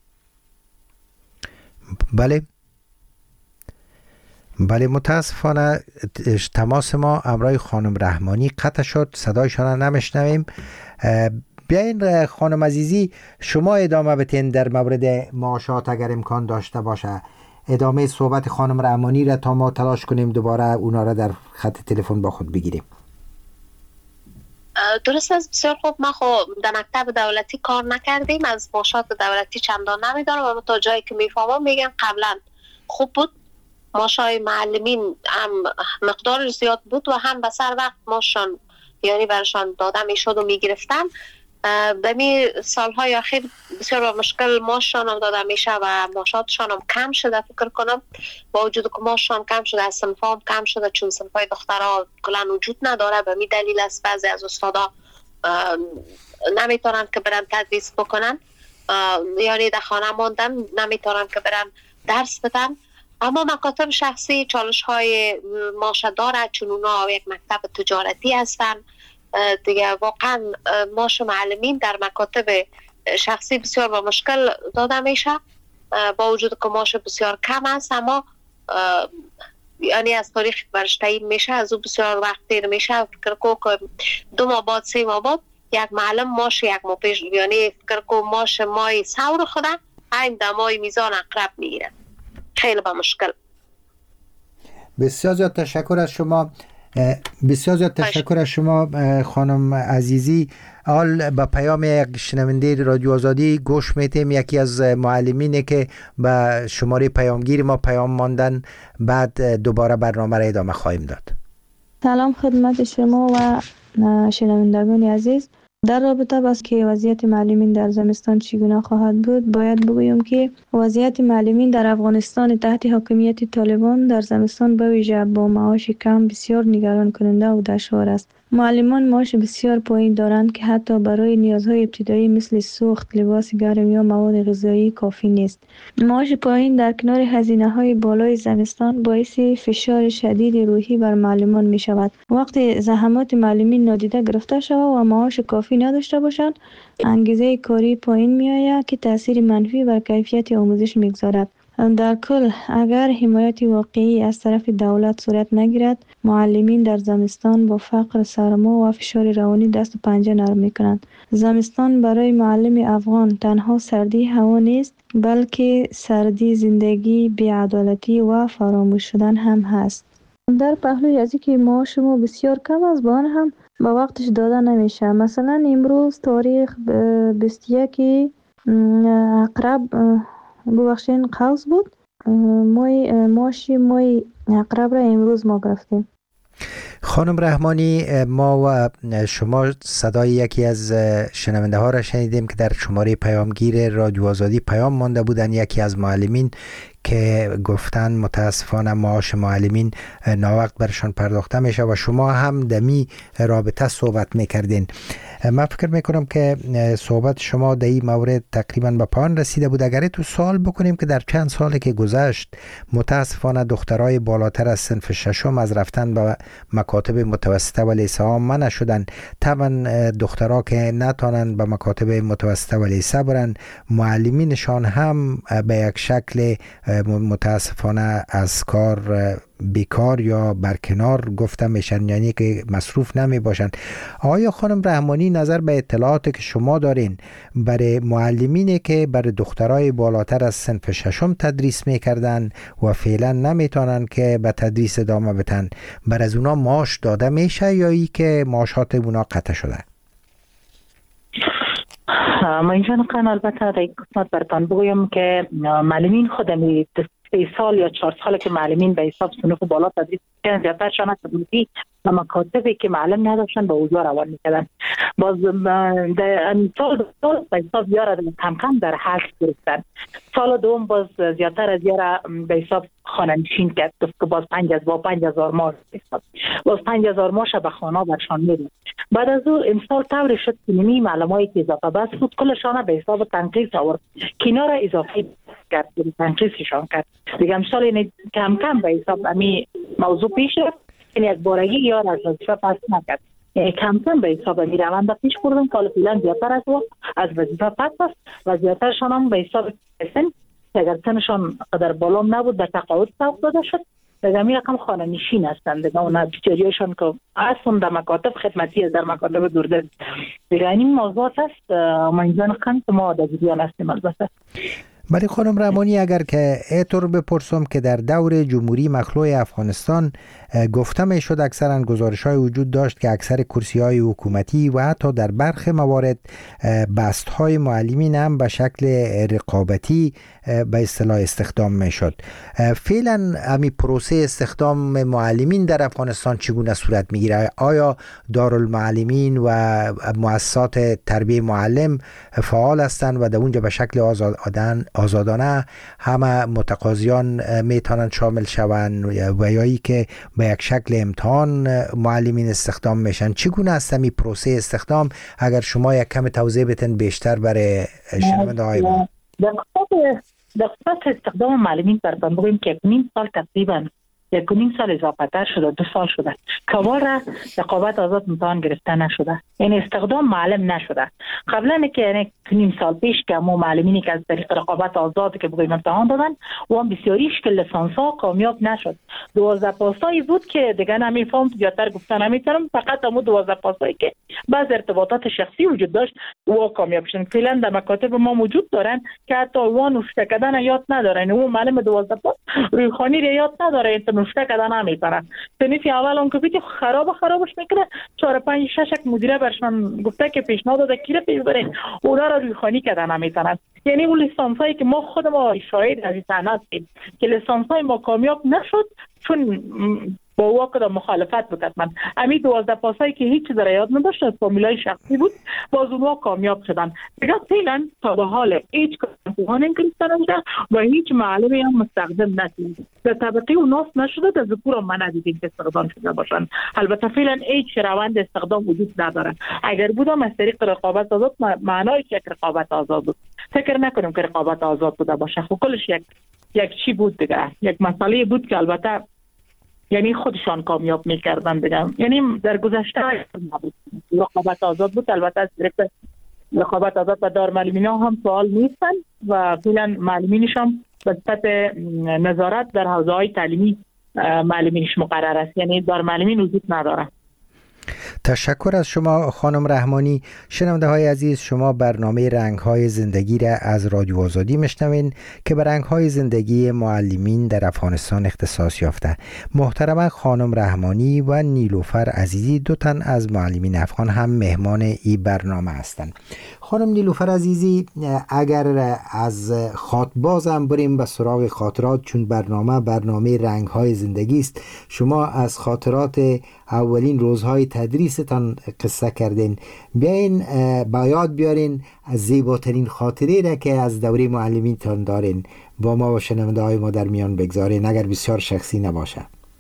[SPEAKER 1] بله متاسفانه تماس ما امرای خانم رحمانی قطع شد، صدایشان را نمیشنویم. بیاین خانم عزیزی شما ادامه بتین در مورد معاشات اگر امکان داشته باشه، ادامه صحبت خانم رحمانی را تا ما تلاش کنیم دوباره اونا را در خط تلفن با خود بگیریم.
[SPEAKER 3] درست است، بسیار خوب. ما خب در مکتب دولتی کار نکردیم، از معاشات دولتی چندان نمیدارم، اما تا جایی که میفهمم میگن قبلا خوب بود. معاشای معلمین هم مقدار زیاد بود و هم به سر وقت ماشان یعنی برشان داده میشد و میگرفتن. دمی سالهای اخیر بسیار با مشکل ماشان هم داده میشه و معاشاتشان هم کم شده. فکر کنم با وجود که ماشان کم شده از صنف هم کم شده، چون صنفای دخترها کلا وجود نداره. به می دلیل است بعضی از استادا نمیتونن که برن تدریس بکنن، یعنی در خانه ماندن، نمیتونن که برن درس بدن. اما مکاتب شخصی چالش های ماشه داره، چون اونا یک مکتب تجارتی هستن دیگه. واقعا ماش معلمین در مکاتب شخصی بسیار با مشکل داده میشه، با وجود که ماش بسیار کم است، اما یعنی از تاریخ برش تعیین میشه، از او بسیار وقت دیر میشه. فکر که 2 ماه بعد 3 ماه بعد یک معلم ماش 1 ماه پیش، یعنی فکر که ماش مای سور خوده این دمای میزان اقرب میگیره. خیلی با مشکل.
[SPEAKER 1] بسیار زیاد تشکر از شما، بسیار زیاد تشکر از شما خانم عزیزی. حال با پیام یک شنونده رادیو آزادی گوش میتیم، یکی از معلمینه که به شماره پیامگیر ما پیام ماندن، بعد دوباره برنامه را ادامه خواهیم داد.
[SPEAKER 5] سلام خدمت شما و شنوندگان عزیز. در رابطه با که وضعیت معلمین در زمستان چگونه خواهد بود، باید بگویم که وضعیت معلمین در افغانستان تحت حاکمیت طالبان در زمستان به ویژه با معاش کم بسیار نگران کننده و دشوار است. معلمان معاش بسیار پایین دارند که حتی برای نیازهای ابتدایی مثل سوخت، لباس گرم یا مواد غذایی کافی نیست. معاش پایین در کنار هزینه‌های بالای زمستان باعث فشار شدید روحی بر معلمان می شود. وقتی زحمات معلمین نادیده گرفته شود و معاش کافی نداشته باشند، انگیزه کاری پایین می آید که تاثیر منفی بر کیفیت آموزش می‌گذارد. در کل اگر حمایت واقعی از طرف دولت صورت نگیرد، معلمین در زمستان با فقر، سرما و فشار روانی دست و پنجه نرم می‌کنند. زمستان برای معلم افغان تنها سردی هوا نیست، بلکه سردی زندگی، بی‌عدالتی و فراموش شدن هم هست. در پهلوی از اینکه معاش ما بسیار کم است، با آن هم با وقتش داده نمیشه. مثلا امروز تاریخ 21 اقرب ببخشین قوس بود، معاشی مای اقرب را امروز ما گرفتیم.
[SPEAKER 1] خانم رحمانی، ما و شما صدای یکی از شنونده ها را شنیدیم که در شماره پیامگیر رادیو آزادی پیام مانده بودن، یکی از معلمین که گفتن متاسفانه معاش معلمین ناوقت برشان پرداخته میشه و شما هم دمی رابطه صحبت میکردین. من فکر میکنم که صحبت شما در این مورد تقریبا به پایان رسیده بود. اگر تو سوال بکنیم که در چند سالی که گذشت متاسفانه دخترای بالاتر از صنف ششم از رفتن به مکاتب متوسطه و لیسه ها منع شدن. طبعا دخترها که نتونن به مکاتب متوسطه و لیسه برن، معلمینشان هم به یک شکل متاسفانه از کار بیکار یا برکنار گفته میشن، یعنی که مصروف نمی باشن. آیا خانم رحمانی نظر به اطلاعاتی که شما دارین برای معلمینی که برای دخترای بالاتر از صنف ششم تدریس میکردن و فعلا نمیتونن که به تدریس ادامه بدن، بر از اونا معاش داده میشه یا ای که معاشات اونا قطع شده؟
[SPEAKER 4] من اینجا البته در این قسمت براتان بگویم که معلمین خودمی 3 سال یا 4 سال که معلمین به حساب صنوف بالا تدریس کردن زیادترشان از تبلیغی و مکاتبی که معلم نداشتن به حضور روان میکردن. باز در سال به حساب یاره کم کم در حرف گرفتن. سال دوم باز زیادتر از یاره به حساب خانه نشین کرد که باز 5000 ماه باز 5000 ماش به خانه برشان میدن. بعد از اون امسال طور شد که نیمی معلمایی که اضافه بس بود کلشان به حساب تنقیص آورد، کنار اضافه کرد، تنقیصشان کرد دیگه. امسال این کم کم به حساب امی موضوع پیش رفت، یعنی یک بارگی یار از وظیفه پس نکرد، یعنی کم کم به حساب امی روند پیش بردن که فعلا زیادتر از وظیفه پس است و زیادترشان هم به حساب سن اگر سنشان قدر بالا نبود در تقاعد سوق داده شد دیگه می رقم خانه نشین هستند دیگه. اون بیچاریشان که اصلا در مکاتب خدمتی در مکاتب دورده دیگه. این موضوعات است منجان خند ما در جریان هستیم. البته
[SPEAKER 1] ولی خانم رحمانی اگر که اینطور بپرسم که در دور جمهوری مخلوع افغانستان گفته می شد اکثرا گزارش های وجود داشت که اکثر کرسی های حکومتی و حتی در برخی موارد بست های معلمین هم به شکل رقابتی به اصطلاح استخدام می شد. فعلا امی پروسه استخدام معلمین در افغانستان چگونه صورت می گیره؟ آیا دارالمعلمین و مؤسسات تربیه معلم فعال هستند و در اونجا به شکل آزادانه همه متقاضیان میتونن شامل شوند و یا ای که به یک شکل امتحان معلمین استخدام میشن؟ چگونه است می پروسه استخدام؟ اگر شما یک کم توضیح بتن بیشتر برای شنونده های ما.
[SPEAKER 4] در قسمت استخدام معلمین براتون بگویم که 1.5 سال تقریبا 1.5 سال اضافه تر شده، 2 سال شده کبار رقابت آزاد امتحان گرفته نشده، یعنی استخدام معلم نشده. قبلا که یعنی 1.5 سال پیش که ما معلمینی که از طریق رقابت آزاد که بگویم امتحان دادن و هم بسیاریش که لیسانس ها کامیاب نشد. 12 پاسایی بود که دیگه نمیفهم زیادتر گفتن نمیتونم، فقط همون 12 پاسایی که بعض ارتباطات شخصی وجود داشت و کامیاب شدن. فعلا در مکاتب ما موجود دارن که حتی وان نوشته کردن یاد ندارن، اون معلم 12 پاس رویخوانی یاد نداره، نوشته کردن نمیتونه. صنف اول اون که بیت خرابش میکنه، 4 5 6 مدیره برشان گفته که پیشنهاد داده کی رو پیش برین، اونا رو رویخوانی کردن نمیتونن. یعنی اون لیسانس هایی که ما خود ما شاهد از این صحنه هستیم که لیسانس های ما کامیاب نشد چون با واقع مخالفت بکرد. من امی 12 پاسایی که هیچ در یاد نداشت از فامیلای شخصی بود باز اونها کامیاب شدن. دیگه فعلا تا به حال هیچ امتحان نگرفتن و هیچ معلمی هم مستخدم نشد. در طبقه اوناس نشده در ذکور هم من ندیدیم که استخدام شده باشن. البته فعلا هیچ روند استخدام وجود نداره. اگر بودم از طریق رقابت آزاد معنای یک رقابت آزاد بود. فکر نکنم که رقابت آزاد بوده باشه. خب کلش یک چی بود دیگه، یک مسئله بود که البته یعنی خودشان کامیاب میکردن دیگه. یعنی در گذشته رقابت آزاد بود، البته از طریق رقابت آزاد و دارالمعلمین هم فعال نیستن و فعلا معلمینش هم به صفت نظارت در حوزه‌های تعلیمی معلمینش مقرر است، یعنی دارالمعلمین وجود نداره.
[SPEAKER 1] تشکر از شما خانم رحمانی. شنونده های عزیز، شما برنامه رنگ های زندگی را از رادیو آزادی میشنوین که به رنگ های زندگی معلمین در افغانستان اختصاص یافته. محترم خانم رحمانی و نیلوفر عزیزی 2 تن از معلمین افغان هم مهمان این برنامه هستند. خانم نیلوفر عزیزی، اگر از بازم بریم به سراغ خاطرات، چون برنامه رنگ های زندگی است، شما از خاطرات اولین روزهای تدریستان قصه کردین. بیاین با یاد بیارین از زیباترین خاطره را که از دوره معلمینتان دارین با ما و شنونده های ما در میان بگذارین، اگر بسیار شخصی نباشه.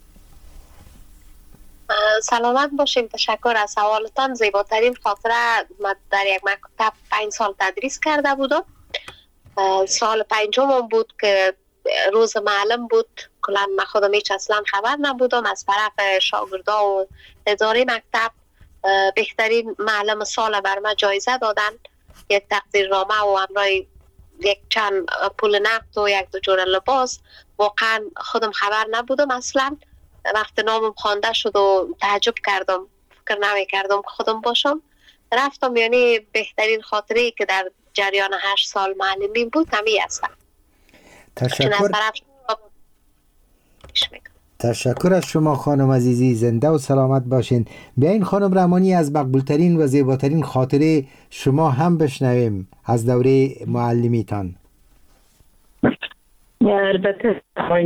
[SPEAKER 3] سلامت باشین. تشکر از سوالتان. زیباترین خاطره، من در یک مکتب 5 سال تدریس کرده بودم. سال 5م بود که روز معلم بود. کلا من خودم هیچ اصلا خبر نبودم. از طرف شاگردا و اداره مکتب بهترین معلم سال بر من جایزه دادن، یک تقدیرنامه و همراه یک چند پول نقد و 1-2 جور لباس. واقعا خودم خبر نبودم اصلا. وقتی نامم خوانده شد و تعجب کردم، فکر نمی کردم که خودم باشم. رفتم، یعنی بهترین خاطری که در جریان 8 سال معلمی بود همی هستم.
[SPEAKER 1] تشکر از شما خانم عزیزی، زنده و سلامت باشین. بیاین خانم رحمانی از مقبولترین و زیباترین خاطره شما هم بشنویم از دوره معلمیتان.
[SPEAKER 4] البته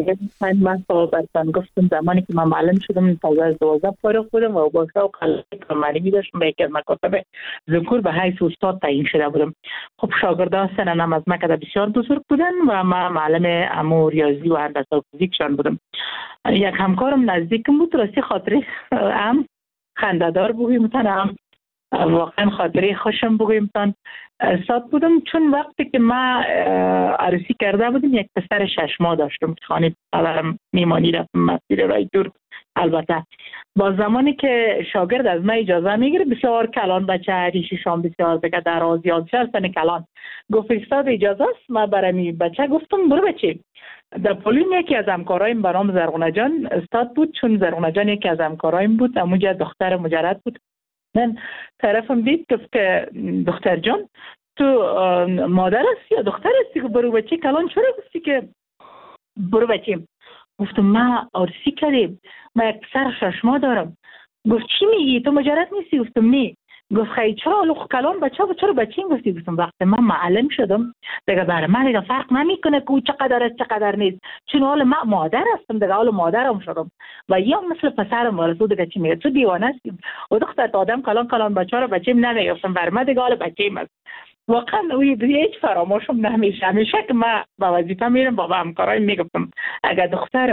[SPEAKER 4] من براتون گفتم زمانی که من معلم شدم تازه از 12 فارغ بودم و با شوق معلمی داشتم. به یک از مکاتب ذکور به حیث استاد تعیین شده بودم. خب شاگردان سنم از مکتب بسیار بزرگ بودن و من معلم امور ریاضی و هندسه و فیزیکشان بودم. یک همکارم نزدیکم بود، راستی خاطره هم خنده‌دار بگویم هم واقعا خاطره خوشم بگویم استاد بودم، چون وقتی که ما عروسی کرده بودیم یک پسر 6 ماه داشتم که خانه پدرم میمانی رفتم مسیر رای دور. البته با زمانی که شاگرد از ما اجازه میگیره، بسیار کلان بچه هریشی شام بسیار بگه در آز 11 سن کلان گفت استاد اجازه است. ما برای بچه گفتم برو بچه. در پولین یکی از همکارایم به نام زرغونه جان استاد بود، چون زرغونه جان یکی از همکارایم بود، اونجا دختر مجرد بود. من طرفم دید گفت که دختر جان تو مادر هستی یا دختر هستی که برو بچه کلان؟ چرا گفتی که برو بچه؟ گفتم ما عروسی کردیم، ما یک پسر 6 ماه دارم. گفت چی میگی تو مجرد نیستی؟ گفتم نه. گفت خیلی چرا کلان بچه چرا بچه گفتی؟ گفتم وقتی من معلم شدم دیگه برای من دیگه فرق نمیکنه که چقدر است چقدر نیست، چون حال من مادر هستم دیگه، حال مادرم شدم و یا مثل پسرم ورسو دیگه چی میگه تو دیوانه هستی و دختر آدم کلان بچه رو بچه نمیگه. گفتم برای من دیگه حال بچه است. واقعا هیچ فراموشم نمیشه. همیشه که من با وظیفه میرم با همکارایم میگفتم اگر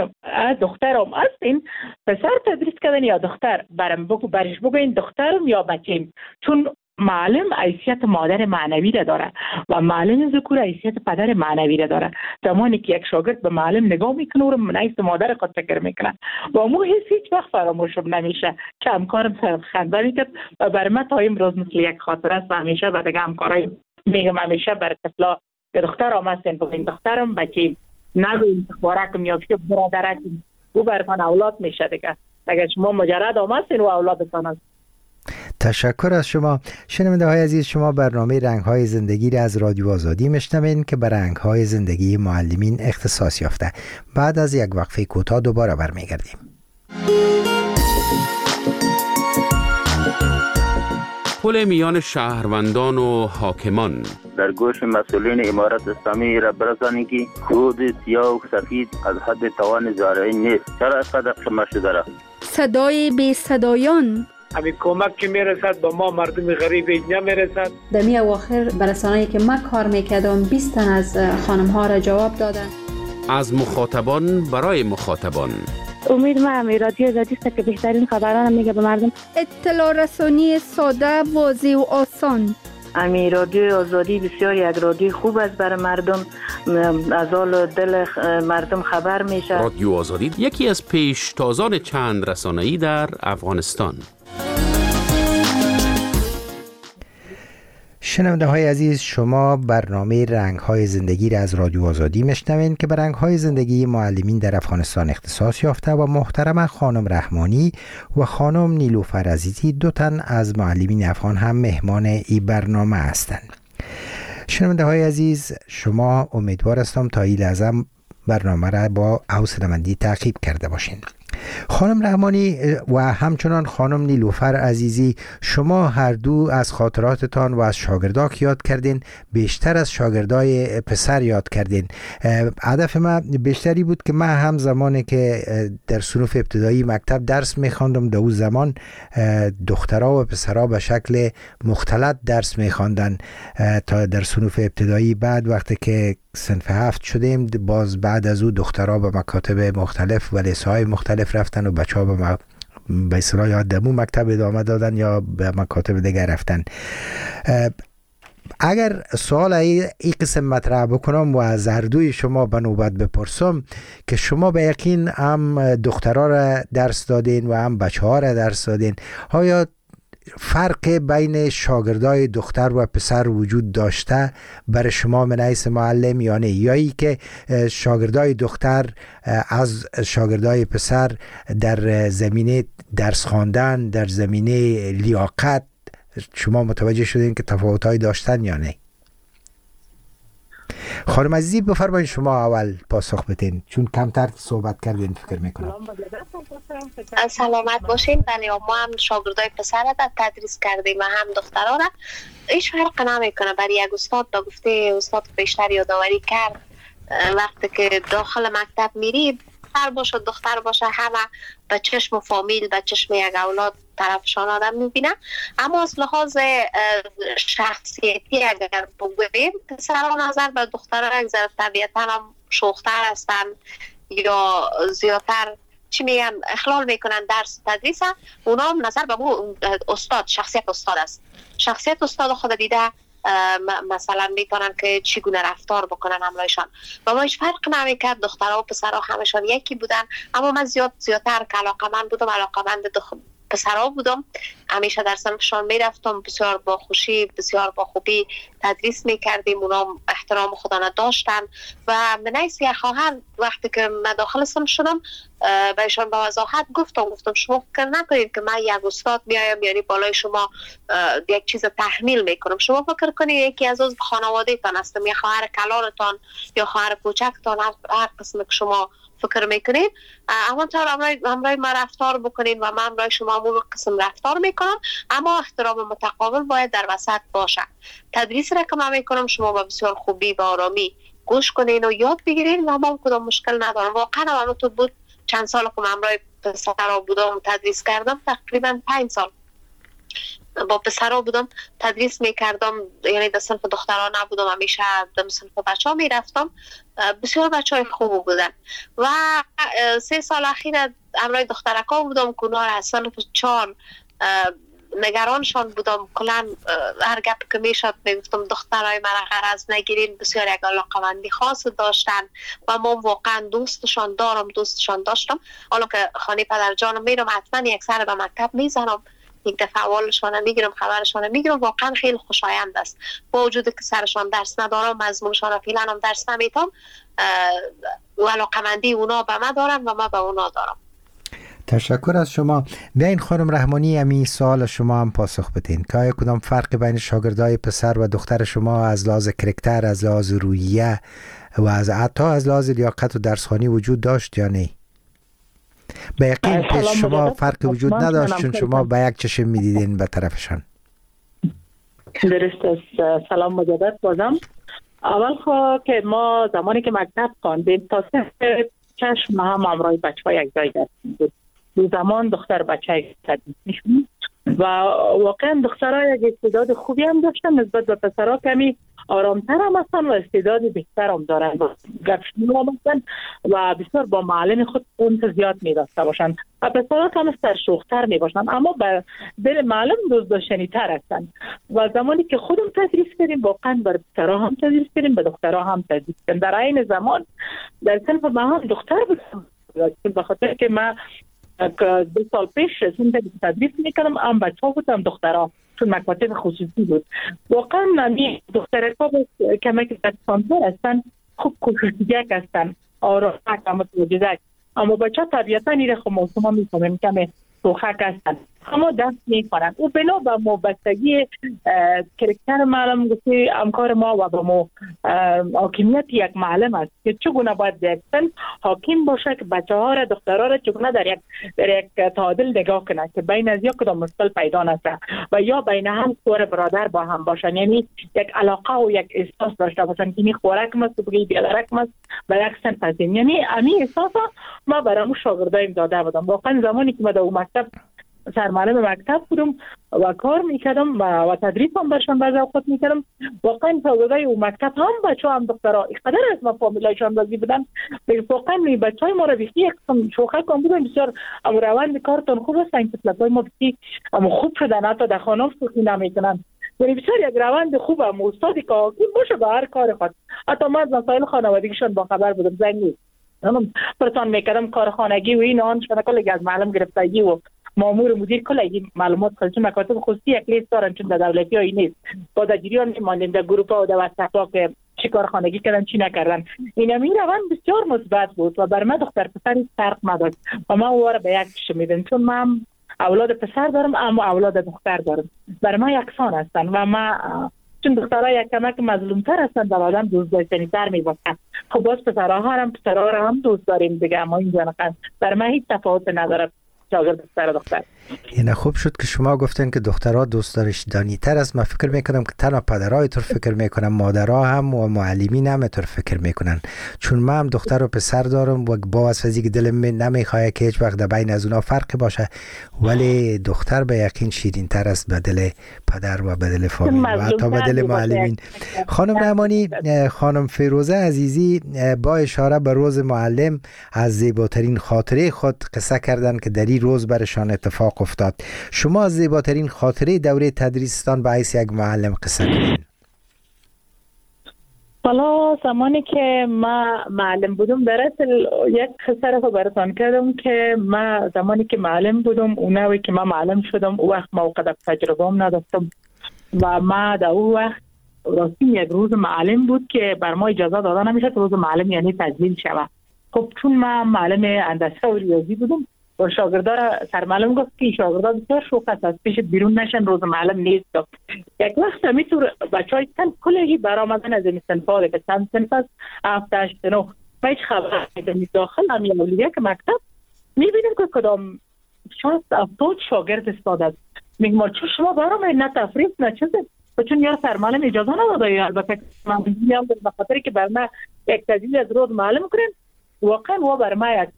[SPEAKER 4] دخترم هستین پسر تدریس کردن یا دختر برش بگوین دخترم یا بچیم، چون معلم حیثیت مادر معنوی را داره و معلم ذکور حیثیت پدر معنوی را داره. زمانی که یک شاگرد به معلم نگاه میکنه و من حیث مادر خود فکر میکنه و امو هیچ وقت فراموشم نمیشه که همکارم خنده میکرد و برای من تا امروز مثل یک خاطره است و همیشه به دیگه همکارایم میگم همیشه برای طفلا که دخترم هستین بگوین دخترم بچیم، نگوین بارکم یا که برادرکم، او براتون اولاد میشه دیگه. اگر شما مجرد هستین و اولادتان هست.
[SPEAKER 1] تشکر از شما. شنونده های عزیز، شما برنامه رنگ های زندگی را از رادیو آزادی میشنوین که به رنگ های زندگی معلمین اختصاص یافته. بعد از یک وقفه کوتاه دوباره برمیگردیم.
[SPEAKER 2] پل میان شهروندان و حاکمان.
[SPEAKER 6] در گوش مسئولین امارت اسلامی را برسانید که خود سیاه و سفید از حد توان زارعی نیست. چرا اینقدر قمه شده را؟
[SPEAKER 7] صدای بی صدایان.
[SPEAKER 8] همین کمک که میرسد با ما مردم غریب اینجا میرسد.
[SPEAKER 9] در می اواخر برسانه‌ای که من کار میکردم 20 تن از خانم ها را جواب دادن.
[SPEAKER 2] از مخاطبان برای مخاطبان.
[SPEAKER 10] امید من رادیو آزادی است که بهترین خبران میگه به مردم.
[SPEAKER 7] اطلاع رسانی ساده، واضح و آسان.
[SPEAKER 11] امی رادیو آزادی بسیار یک رادیو خوب است برای مردم، از حال دل مردم خبر میشه.
[SPEAKER 2] رادیو آزادی یکی از پیشتازان چند رسانه‌ای در افغانستان.
[SPEAKER 1] شنونده های عزیز، شما برنامه رنگ های زندگی را از رادیو آزادی میشنوین که به رنگ های زندگی معلمین در افغانستان اختصاص یافته و محترم خانم رحمانی و خانم نیلوفر عزیزی 2 تن از معلمین افغان هم مهمان این برنامه هستند. شنونده های عزیز، شما امیدوار هستم تا این لحظه برنامه را با حوصله‌مندی تعقیب کرده باشین. خانم رحمانی و همچنان خانم نیلوفر عزیزی، شما هر دو از خاطراتتان و از شاگرداک یاد کردین، بیشتر از شاگردای پسر یاد کردین. هدف من بیشتری بود که من هم زمانی که در صنوف ابتدایی مکتب درس میخواندم، در اون زمان دخترها و پسرها به شکل مختلط درس میخواندن تا در صنوف ابتدایی. بعد وقتی که صنف 7 شدیم، باز بعد از او دخترها به مکاتب مختلف و لیسه‌های مختلف رفتن و بچه‌ها به اصطلاح یا دمو مکتب ادامه دادن یا به مکاتب دیگر رفتن. اگر سوال این قسم مطرح بکنم و از هر دوی شما به نوبت بپرسم که شما به یقین هم دخترها را درس دادین و هم بچه‌ها را درس دادین، آیا فرق بین شاگردای دختر و پسر وجود داشته برای شما من حیث معلم یا نه؟ یا ای که شاگردای دختر از شاگردای پسر در زمینه درس خواندن، در زمینه لیاقت شما متوجه شدین که تفاوت‌هایی داشتن یا نه؟ خانم عزیزی بفرمایید شما اول پاسخ بدین، چون کمتر صحبت کردین فکر میکنم.
[SPEAKER 3] سلامت باشین. بله ما هم شاگردای پسر را تدریس کردیم و هم دخترها را. هیچ فرق نمیکنه. برای یک استاد دا گفته استاد بیشتر یادآوری کرد وقتی که داخل مکتب میری دختر باشه دختر باشه همه به چشم و فامیل به چشم یک اولاد طرفشان آدم میبینه. اما از لحاظ شخصیتی اگر بگوییم پسرها نظر به دخترها یک ذره طبیعتا هم شوختر هستن یا زیادتر چی میگن اخلال میکنن درس تدریس. اونا هم نظر به استاد شخصیت استاد است. شخصیت استاد خود دیده مثلا میتونن که چگونه رفتار بکنن همراهشان. و ما هیچ فرق نمیکرد دخترها و پسرها همشان یکی بودن. اما من زیادتر که علاقمند بودم علاقمند پسرها بودم. همیشه در صنفشان میرفتم، بسیار با خوشی بسیار با خوبی تدریس میکردیم. اونا احترام خودانه داشتن و من یک خواهر وقتی که من داخل صنف شدم بهشان با وضاحت گفتم شما فکر نکنید که من یک استاد میایم یعنی بالای شما یک چیز تحمیل میکنم. شما فکر کنید یکی از خانواده تان هستم، یا خواهر کلانتان یا خواهر کوچکتان، هر قسم که شما فکر میکنید همانطور همراه ما رفتار بکنید و من همراه شما همون قسم رفتار میکنم. اما احترام متقابل باید در وسط باشه. تدریس را که من میکنم شما با بسیار خوبی با آرامی گوش کنین و یاد بگیرین و ما کدام مشکل ندارم. واقعا همونطور بود چند سال که من همراه پسرها بودم تدریس کردم، تقریبا 5 سال با پسرها بودم تدریس میکردم، یعنی در صنف دخترها نبودم، همیشه در صنف بچه ها میرفتم. بسیار بچه های خوب بودن و 3 سال اخیر همراه دخترکا بودم که اونا از صنف 4 نگرانشان بودم. کلا هر گپ که میشد میگفتم دخترای من غرض نگیرین. بسیار یک علاقمندی خاص داشتن و ما واقعا دوستشان داشتم. حالا که خانه پدر جانم میرم حتما یک سر به مکتب میزنم، یک دفعه اولشان میگیرم خبرشان میگیرم. واقعا خیلی خوشایند است با وجود که سرشان درس ندارم، مضمونشان فعلا هم درس نمیتم و علاقمندی اونا به من دارن و من به اونا دارم.
[SPEAKER 1] تشکر از شما. بیاین خانم رحمانی همین سوال شما هم پاسخ بدین که آیا کدام فرقی بین شاگردای پسر و دختر شما از لحاظ کرکتر، از لحاظ روحیه و از حتی از لحاظ لیاقت و درسخوانی وجود داشت یا نه؟ به یقین پیش شما فرقی وجود نداشت چون شما به یک چشم میدیدین به طرفشان.
[SPEAKER 4] درست است. سلام مجدد بازم. اول که ما زمانی که مکتب خواندیم تا 3 چشم هم همراه بچه‌ها یک جای بود. دو زمان دختر بچه یک تدریس میشون و واقعا دخترها یک استعداد خوبی هم داشتن نسبت به پسرها، کمی آرامتر هم هستن و استعداد بهتر هم دارن، گپشنو هم هستن و بسیار با معلم خود اون زیاد میداشته باشن و پسرها کم سرشوختر می باشن اما به دل معلم دوست داشتنی تر هستن. و زمانی که خودم تدریس کردیم واقعا بر پسرها هم تدریس کردیم به دخترها هم تدریس کردیم. در عین زمان در صنف ما هم دختر بودم به خاطر که من 2 سال پیش تدریس میکردم هم بچه ها بودم دخترها چون مکاتب خصوصی بود. واقعا نمی دخترها کمک دستانتر هستن، خوب کوششگیک هستن، آرام هم متوجه. اما بچه ها طبیعتا ایره خب موسم ها میکنم کمی سوخک هستن اما دست میکنن و بنا به مبستگی کرکتر معلم گفته همکار ما و به مو حاکمیت یک معلم است که چگونه باید دکتن حاکم باشه که بچه ها را دخترها را چگونه در یک تعادل نگاه کنه که بین از یک کدام مشکل پیدا نشه و یا بین هم خور برادر با هم باشن، یعنی یک علاقه و یک احساس داشته باشن که این خوراک مست و بگی بیادرک مست و یک سن پسیم. یعنی امی احساس ما برامو شاگردایم داده بودم. واقعا زمانی که ما در مکتب سرمعلم مکتب بودم و کار میکردم و تدریس هم برشان بعض اوقات میکردم، واقعا شاگردای اون مکتب هم بچه هم دخترها اقدر از ما فامیلایشان بازی بودن. واقعا بچه های ما را بیخی یک شوخه کن بودن بسیار روند کارتون خوب هستن که طلبای ما بیخی خوب شدن، حتی در خانه سوخی نمیکنن. یعنی بسیار یک روند خوب هم استادی که حاکم باشه به هر کار خود. حتی ما از مسائل خانوادگیشان با خبر بودم، زنگ نیست پرسان میکردم کار خانگی و این آن شده کلگی از معلم گرفتگی و مامور مدیر کلگی معلومات خلچون مکاتب خصوصی یک لیست دارن چون در دولتی هایی نیست. با در جریان میماندیم در گروپ ها و در واتساپ که چی کار خانگی کردن چی نکردن. این روند بسیار مثبت بود و بر من دختر پسری فرق نداشت و من او را به یک چشم میدم چون من اولاد پسر دارم اما اولاد دختر دارم، بر من یکسان هستن و من چون دخترها یک کمک مظلومتر هستند و آدم دوست داشتنی تر میباشند. خب باز پسرها را هم دوست داریم دیگه، اما اینجا نخند در من هیچ تفاوت نداره شاگرد پسر دختر.
[SPEAKER 1] اینه خوب شد که شما گفتین که دخترها دوست داشتنی تر است. من فکر میکنم که تنها پدرها طور فکر میکنن، مادرها هم و معلمین هم طور فکر میکنن، چون من هم دختر و پسر دارم و با واسه که دلم نمیخواد که هیچ وقت بین از اونا فرقی باشه، ولی دختر به یقین شیرین تر است به دل پدر و به دل فامیل و حتی به دل معلمین. خانم رحمانی، خانم فیروزه عزیزی با اشاره به روز معلم از زیباترین خاطره خود قصه کردن که در این روز برشان اتفاق افتاد. شما از زیباترین خاطره دوره تدریستان با حیث یک معلم قصه کنین.
[SPEAKER 4] حالا زمانی که ما معلم بودم در اصل یک قصه رو براتون کردم که ما زمانی که معلم بودم اونوی که ما معلم شدم او وقت موقع تجربه هم نداشتم و ما در اون وقت راستی یک روز معلم بود که بر ما اجازه داده نمیشد روز معلم یعنی تجلیل شود. خب چون ما معلم هندسه و ریاضی بودم و شاگردا را سرمعلم گفت که شاگردا بسیار شوخ است از پیش بیرون نشن روز معلم نیست. یک وقت همینطور بچهای تن کلی برآمدن از این صنفا که چند صنف است 7 8 9 و هیچ خبر نداریم. داخل هم اولیه که مکتب میبینیم که کدام 60 70 شاگرد استاد است. میگم چون شما برام نه تفریح نه چیزی، چون یار سرمعلم اجازه نداده. البته من میگم به خاطر که بر ما یک تجلیل از روز معلم کنیم واقعا و بر ما یک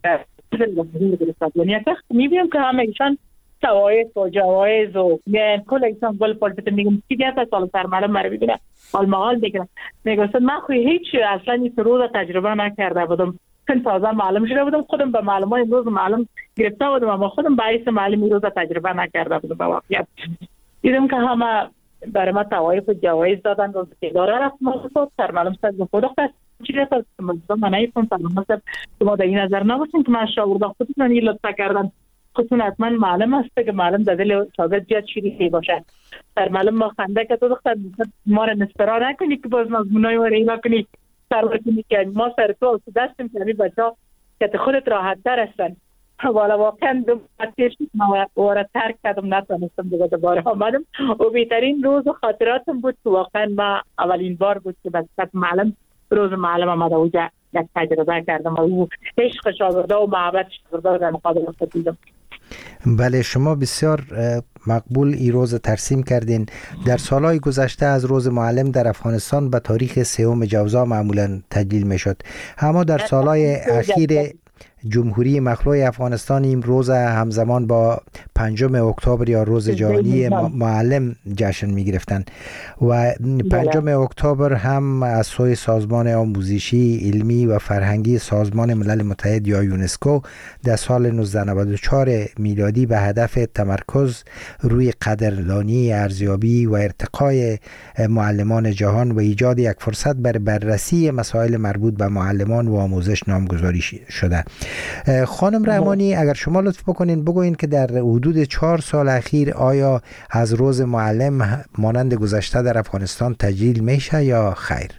[SPEAKER 4] یعنی یک وقت میبینیم که همه ایشان توایز و جوایز و کل ایشان گل پالپت میگم چی دیگه سال سرمعلم مرا ببینه حال مقال بگیرم. میگم من خوی هیچ اصلا این روز تجربه نکرده بودم، چون تازه معلم شده بودم، خودم به معلمان امروز معلم گرفته بودم اما خودم باعث معلم این روز تجربه نکرده بودم. به واقعیت دیدم که همه برای ما توایز و جوایز دادن. روز که اداره رفتم و سرمعلم صد خود خواست چیزی هست من نیفتم سرمعلم صد شما در این نظر نباشین که من شاگردان خودتون این لطفا کردن، خودتون حتما معلم هست که معلم در دل شاگرد زیاد شیرینی باشه. سرمعلم ما خنده که تو دختر ما را نسپرا نکنی که باز مضمونای ما را اینا کنی سرور کنی که ما سر تو دستیم که همین بچه ها که خودت راحت تر هستن. والا واقعا دو بطیر شد ما وارد ترک کردم نتونستم دیگه دوباره آمدم و بهترین روز و خاطراتم بود که واقعا ما اولین بار بود که بسیار معلم روز معلم آمده و یک تجربه کردم و او عشق شاگرده و محبت شاگرده در مقابل خود دیدم.
[SPEAKER 1] بله شما بسیار مقبول این روز ترسیم کردین. در سالهای گذشته از روز معلم در افغانستان به تاریخ 3 جوزا معمولا تجلیل می شد، اما در سالهای اخیر جمهوری مخلوع افغانستان این روز همزمان با 5 اکتبر یا روز جهانی معلم جشن می گرفتن و 5 اکتبر هم از سوی سازمان آموزشی علمی و فرهنگی سازمان ملل متحد یا یونسکو در سال 1994 میلادی به هدف تمرکز روی قدردانی ارزیابی و ارتقای معلمان جهان و ایجاد یک فرصت برای بررسی مسائل مربوط به معلمان و آموزش نامگذاری شده. خانم رحمانی اگر شما لطف بکنین بگوین که در حدود 4 سال اخیر آیا از روز معلم مانند گذشته در افغانستان تجلیل میشه یا خیر؟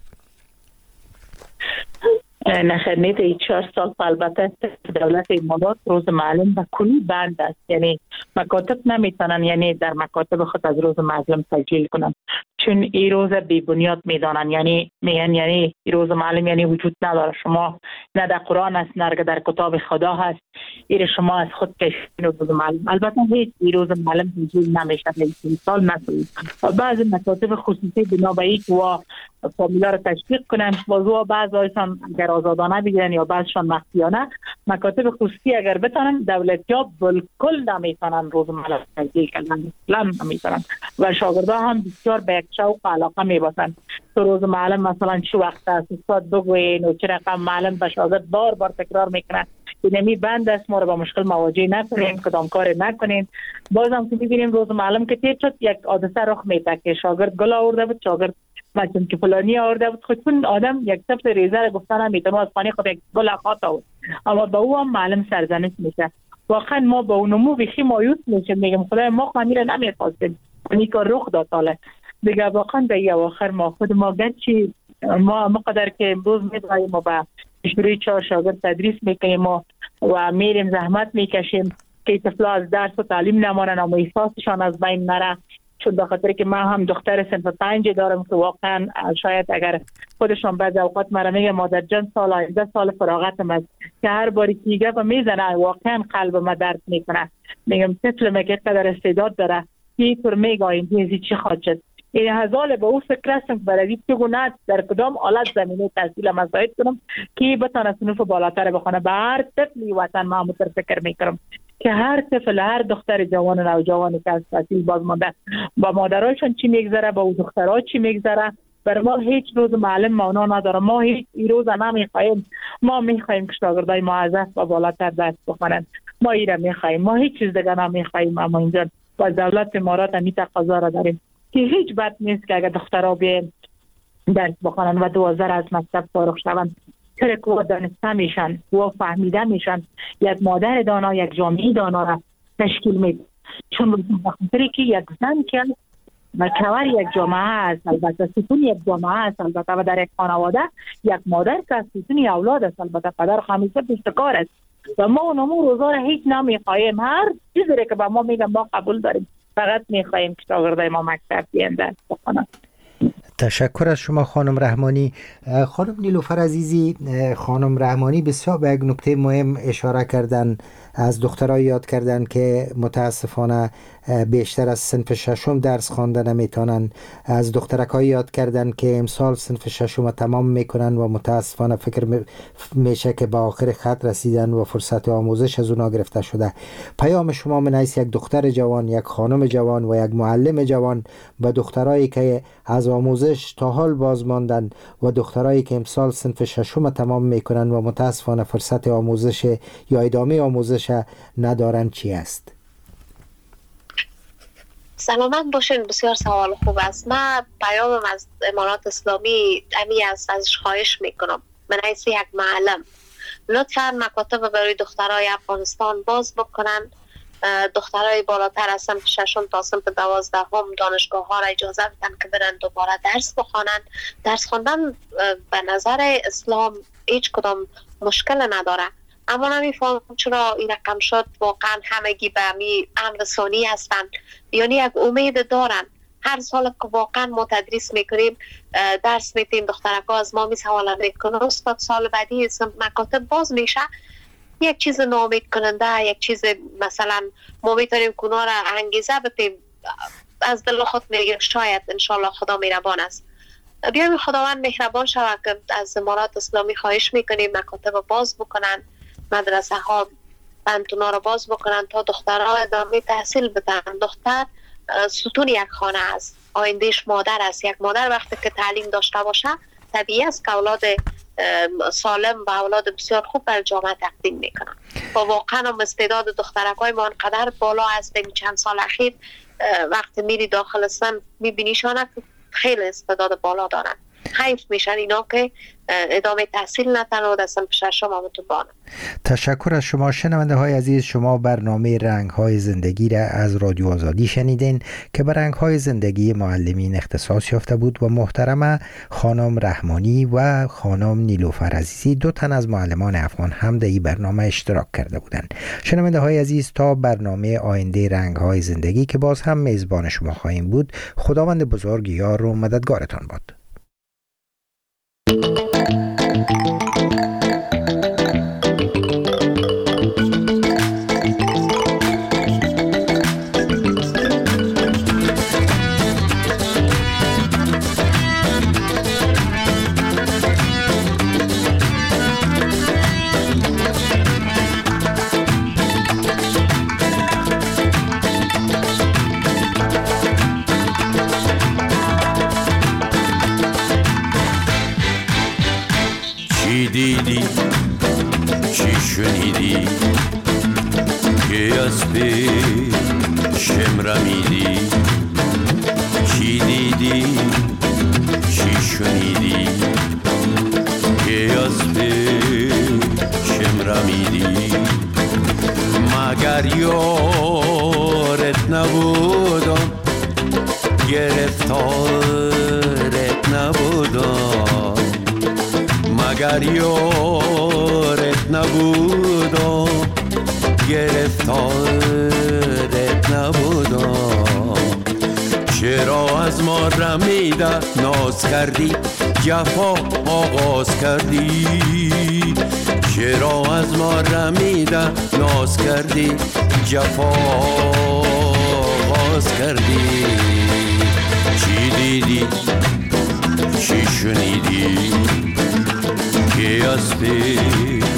[SPEAKER 4] نخیر 4 سال البته دولت امارات روز معلم به کلی بند است، یعنی مکاتب نمیتونن یعنی در مکاتب خود از روز معلم تجلیل کنن چون این روز بی بنیاد میدانن، یعنی میگن یعنی این روز معلم یعنی وجود نداره، شما نه در قرآن است نه در کتاب خدا هست، این شما از خود کشین روز معلم. البته هیچ این روز معلم تجلیل نمیشه این سال نسل بعضی مکاتب خصوصی بنا به اینکه و فامیلا رو تشویق کنن موضوع بعضیشان اگر آزادانه بگیرن یا بعضشان مخفیانه مکاتب خصوصی اگر بتونن دولتیا بالکل نمیتونن روز معلم تجلیل کنن نمیتونن و شاگردا هم بسیار به یک شوق و علاقه میباشن تو روز معلم مثلا چه وقت است استاد بگوین و چه رقم معلم به شاگرد بار تکرار میکنن اینمی بند است ما رو با مشکل مواجه نکنیم کدام کار نکنین. بازم که میبینیم روز معلم که تیر شد یک حادثه رخ میده که شاگرد گل آورده بود شاگرد مثلا که فلانی آورده بود خودتون آدم یک سبت ریزه رو گفتن نمیتونه از خانه خود یک گل خاط آورد اما با او هم معلم سرزنش میشه. واقعا ما با اونمو بخی مایوس میشیم میگم خدای ما خانه رو نمیخواستیم این کار رخ داد ساله دیگه. واقعا به اواخر ما خود ما گرچه ما مقدر که امروز میدواییم و به شروع 4 شاگرد تدریس میکنیم و میریم زحمت میکشیم که طفلا از درس و تعلیم نمانن اما احساسشان از بین نره چون به خاطر که من هم دختر صنف 5 دارم که واقعا شاید اگر خودشون بعضی اوقات مرا میگه مادر جان سال آینده سال فراغتم است که هر باری که گپ میزنه واقعا قلب ما درد میکنه. میگم طفل مگه قدر استعداد داره اینطور میگه آینده چی خواهد شد. این هزال به او فکر هستم برای چگونه در کدام حالت زمینه تحصیل مساعد کنم که بتونه صنف بالاتر بخونه. به هر طفلی وطن ما فکر میکنم که هر طفل، هر دختر جوان و نوجوانی که از تحصیل باز مانده با مادرایشون چی میگذره، با او دخترها چی میگذره. برای ما هیچ روز معلم معنا نداره. ما هیچ روز نمیخوایم. ما میخوایم که شاگردای ما از و بالاتر درس بخونن. ما ایره میخوایم. ما هیچ چیز دیگه نمیخوایم. اما اینجا با دولت امارات می تقاضا را داریم که هیچ بد نیست که اگر دخترها بیان درس بخونن و 12 از مکتب فارغ شوند. چرا که دانسته میشن و فهمیده میشن یک مادر دانا، یک جامعه دانا را تشکیل میده. چون بخاطر که یک زن که مکور یک جامعه است، البته ستون یک جامعه است، البته و در یک خانواده یک مادر که ستون اولاد است، البته پدر همیشه پشتکار است و ما اونمو روزا را هیچ نمیخوایم. هر چیزی که به ما میگن ما قبول داریم، فقط میخوایم که شاگردای ما مکتب بیان درس بخونن.
[SPEAKER 1] تشکر از شما خانم رحمانی. خانم نیلوفر عزیزی، خانم رحمانی بسیار به یک نکته مهم اشاره کردن، از دخترها یاد کردن که متاسفانه بیشتر از صنف ششم درس خواندن نمیتونن. از دخترک‌ها یاد کردن که امسال صنف ششم تمام میکنن و متاسفانه فکر میشه که به آخر خط رسیدن و فرصت آموزش از اونا گرفته شده. پیام شما من حیث یک دختر جوان، یک خانم جوان و یک معلم جوان به دخترایی که از آموزش تا حال باز ماندن و دخترایی که امسال صنف ششم تمام میکنن و متاسفانه فرصت آموزش یا ادامه آموزش ندارن چی است؟
[SPEAKER 3] سلامت باشین. بسیار سوال خوب است. من پیامم از امارات اسلامی امی است، ازش خواهش میکنم من حیث یک معلم لطفاً مکاتب برای دخترای افغانستان باز بکنن. دخترای بالاتر از صنف ششم تا صنف 12 دانشگاه ها را اجازه بدن که برن دوباره درس بخوانن. درس خواندن به نظر اسلام هیچ کدام مشکل نداره، اما نمیفهم چرا این رقم شد. واقعا همگی به می امر ثانی هستن، یعنی یک امید دارن. هر سال که واقعا ما تدریس میکنیم، درس میتیم، دخترکا از ما سوال میکنن استاد سال بعدی مکاتب باز میشه. یک چیز ناامید کننده، یک چیز مثلا ما میتونیم کنار را انگیزه بتیم. از دل خود میگیم شاید انشالله خدا مهربان است. بیایم خداوند مهربان شود که از امارات اسلامی خواهش میکنیم مکاتب باز بکنن، مدرسه ها پنتونا رو باز بکنن تا دخترها ادامه تحصیل بدن. دختر ستون یک خانه است، آیندهش مادر است. یک مادر وقتی که تعلیم داشته باشه طبیعی است که اولاد سالم و اولاد بسیار خوب بر جامعه تقدیم میکنن. و واقعا استعداد دخترکای ما انقدر بالا است این چند سال اخیر. وقتی میری داخل سن میبینیشانه که خیلی استعداد بالا دارن. حیف میشن اینا که ادامه تحصیل نتن و در صنف ششم هم تو بانن.
[SPEAKER 1] تشکر از شما شنونده های عزیز. شما برنامه رنگ های زندگی را از رادیو آزادی شنیدین که به رنگ های زندگی معلمین اختصاص یافته بود و محترم خانم رحمانی و خانم نیلوفر عزیزی 2 تن از معلمان افغان هم در این برنامه اشتراک کرده بودند. شنونده های عزیز، تا برنامه آینده رنگ های زندگی که باز هم میزبان شما خواهیم بود، خداوند بزرگ یار و مددگارتان باد.
[SPEAKER 12] دیدی چی شنیدی که از پیشم رمیدی؟ چی دیدی چی شنیدی که از پیشم رمیدی؟ مگر یارت نبودم، گرفتارت نبودم، مگر یارت نبودم، گرفتارت نبودم. چرا از ما رمیده ناز کردی جفا آغاز کردی چرا از ما رمیده ناز کردی جفا آغاز کردی چی دیدی چی شنیدی که از پیش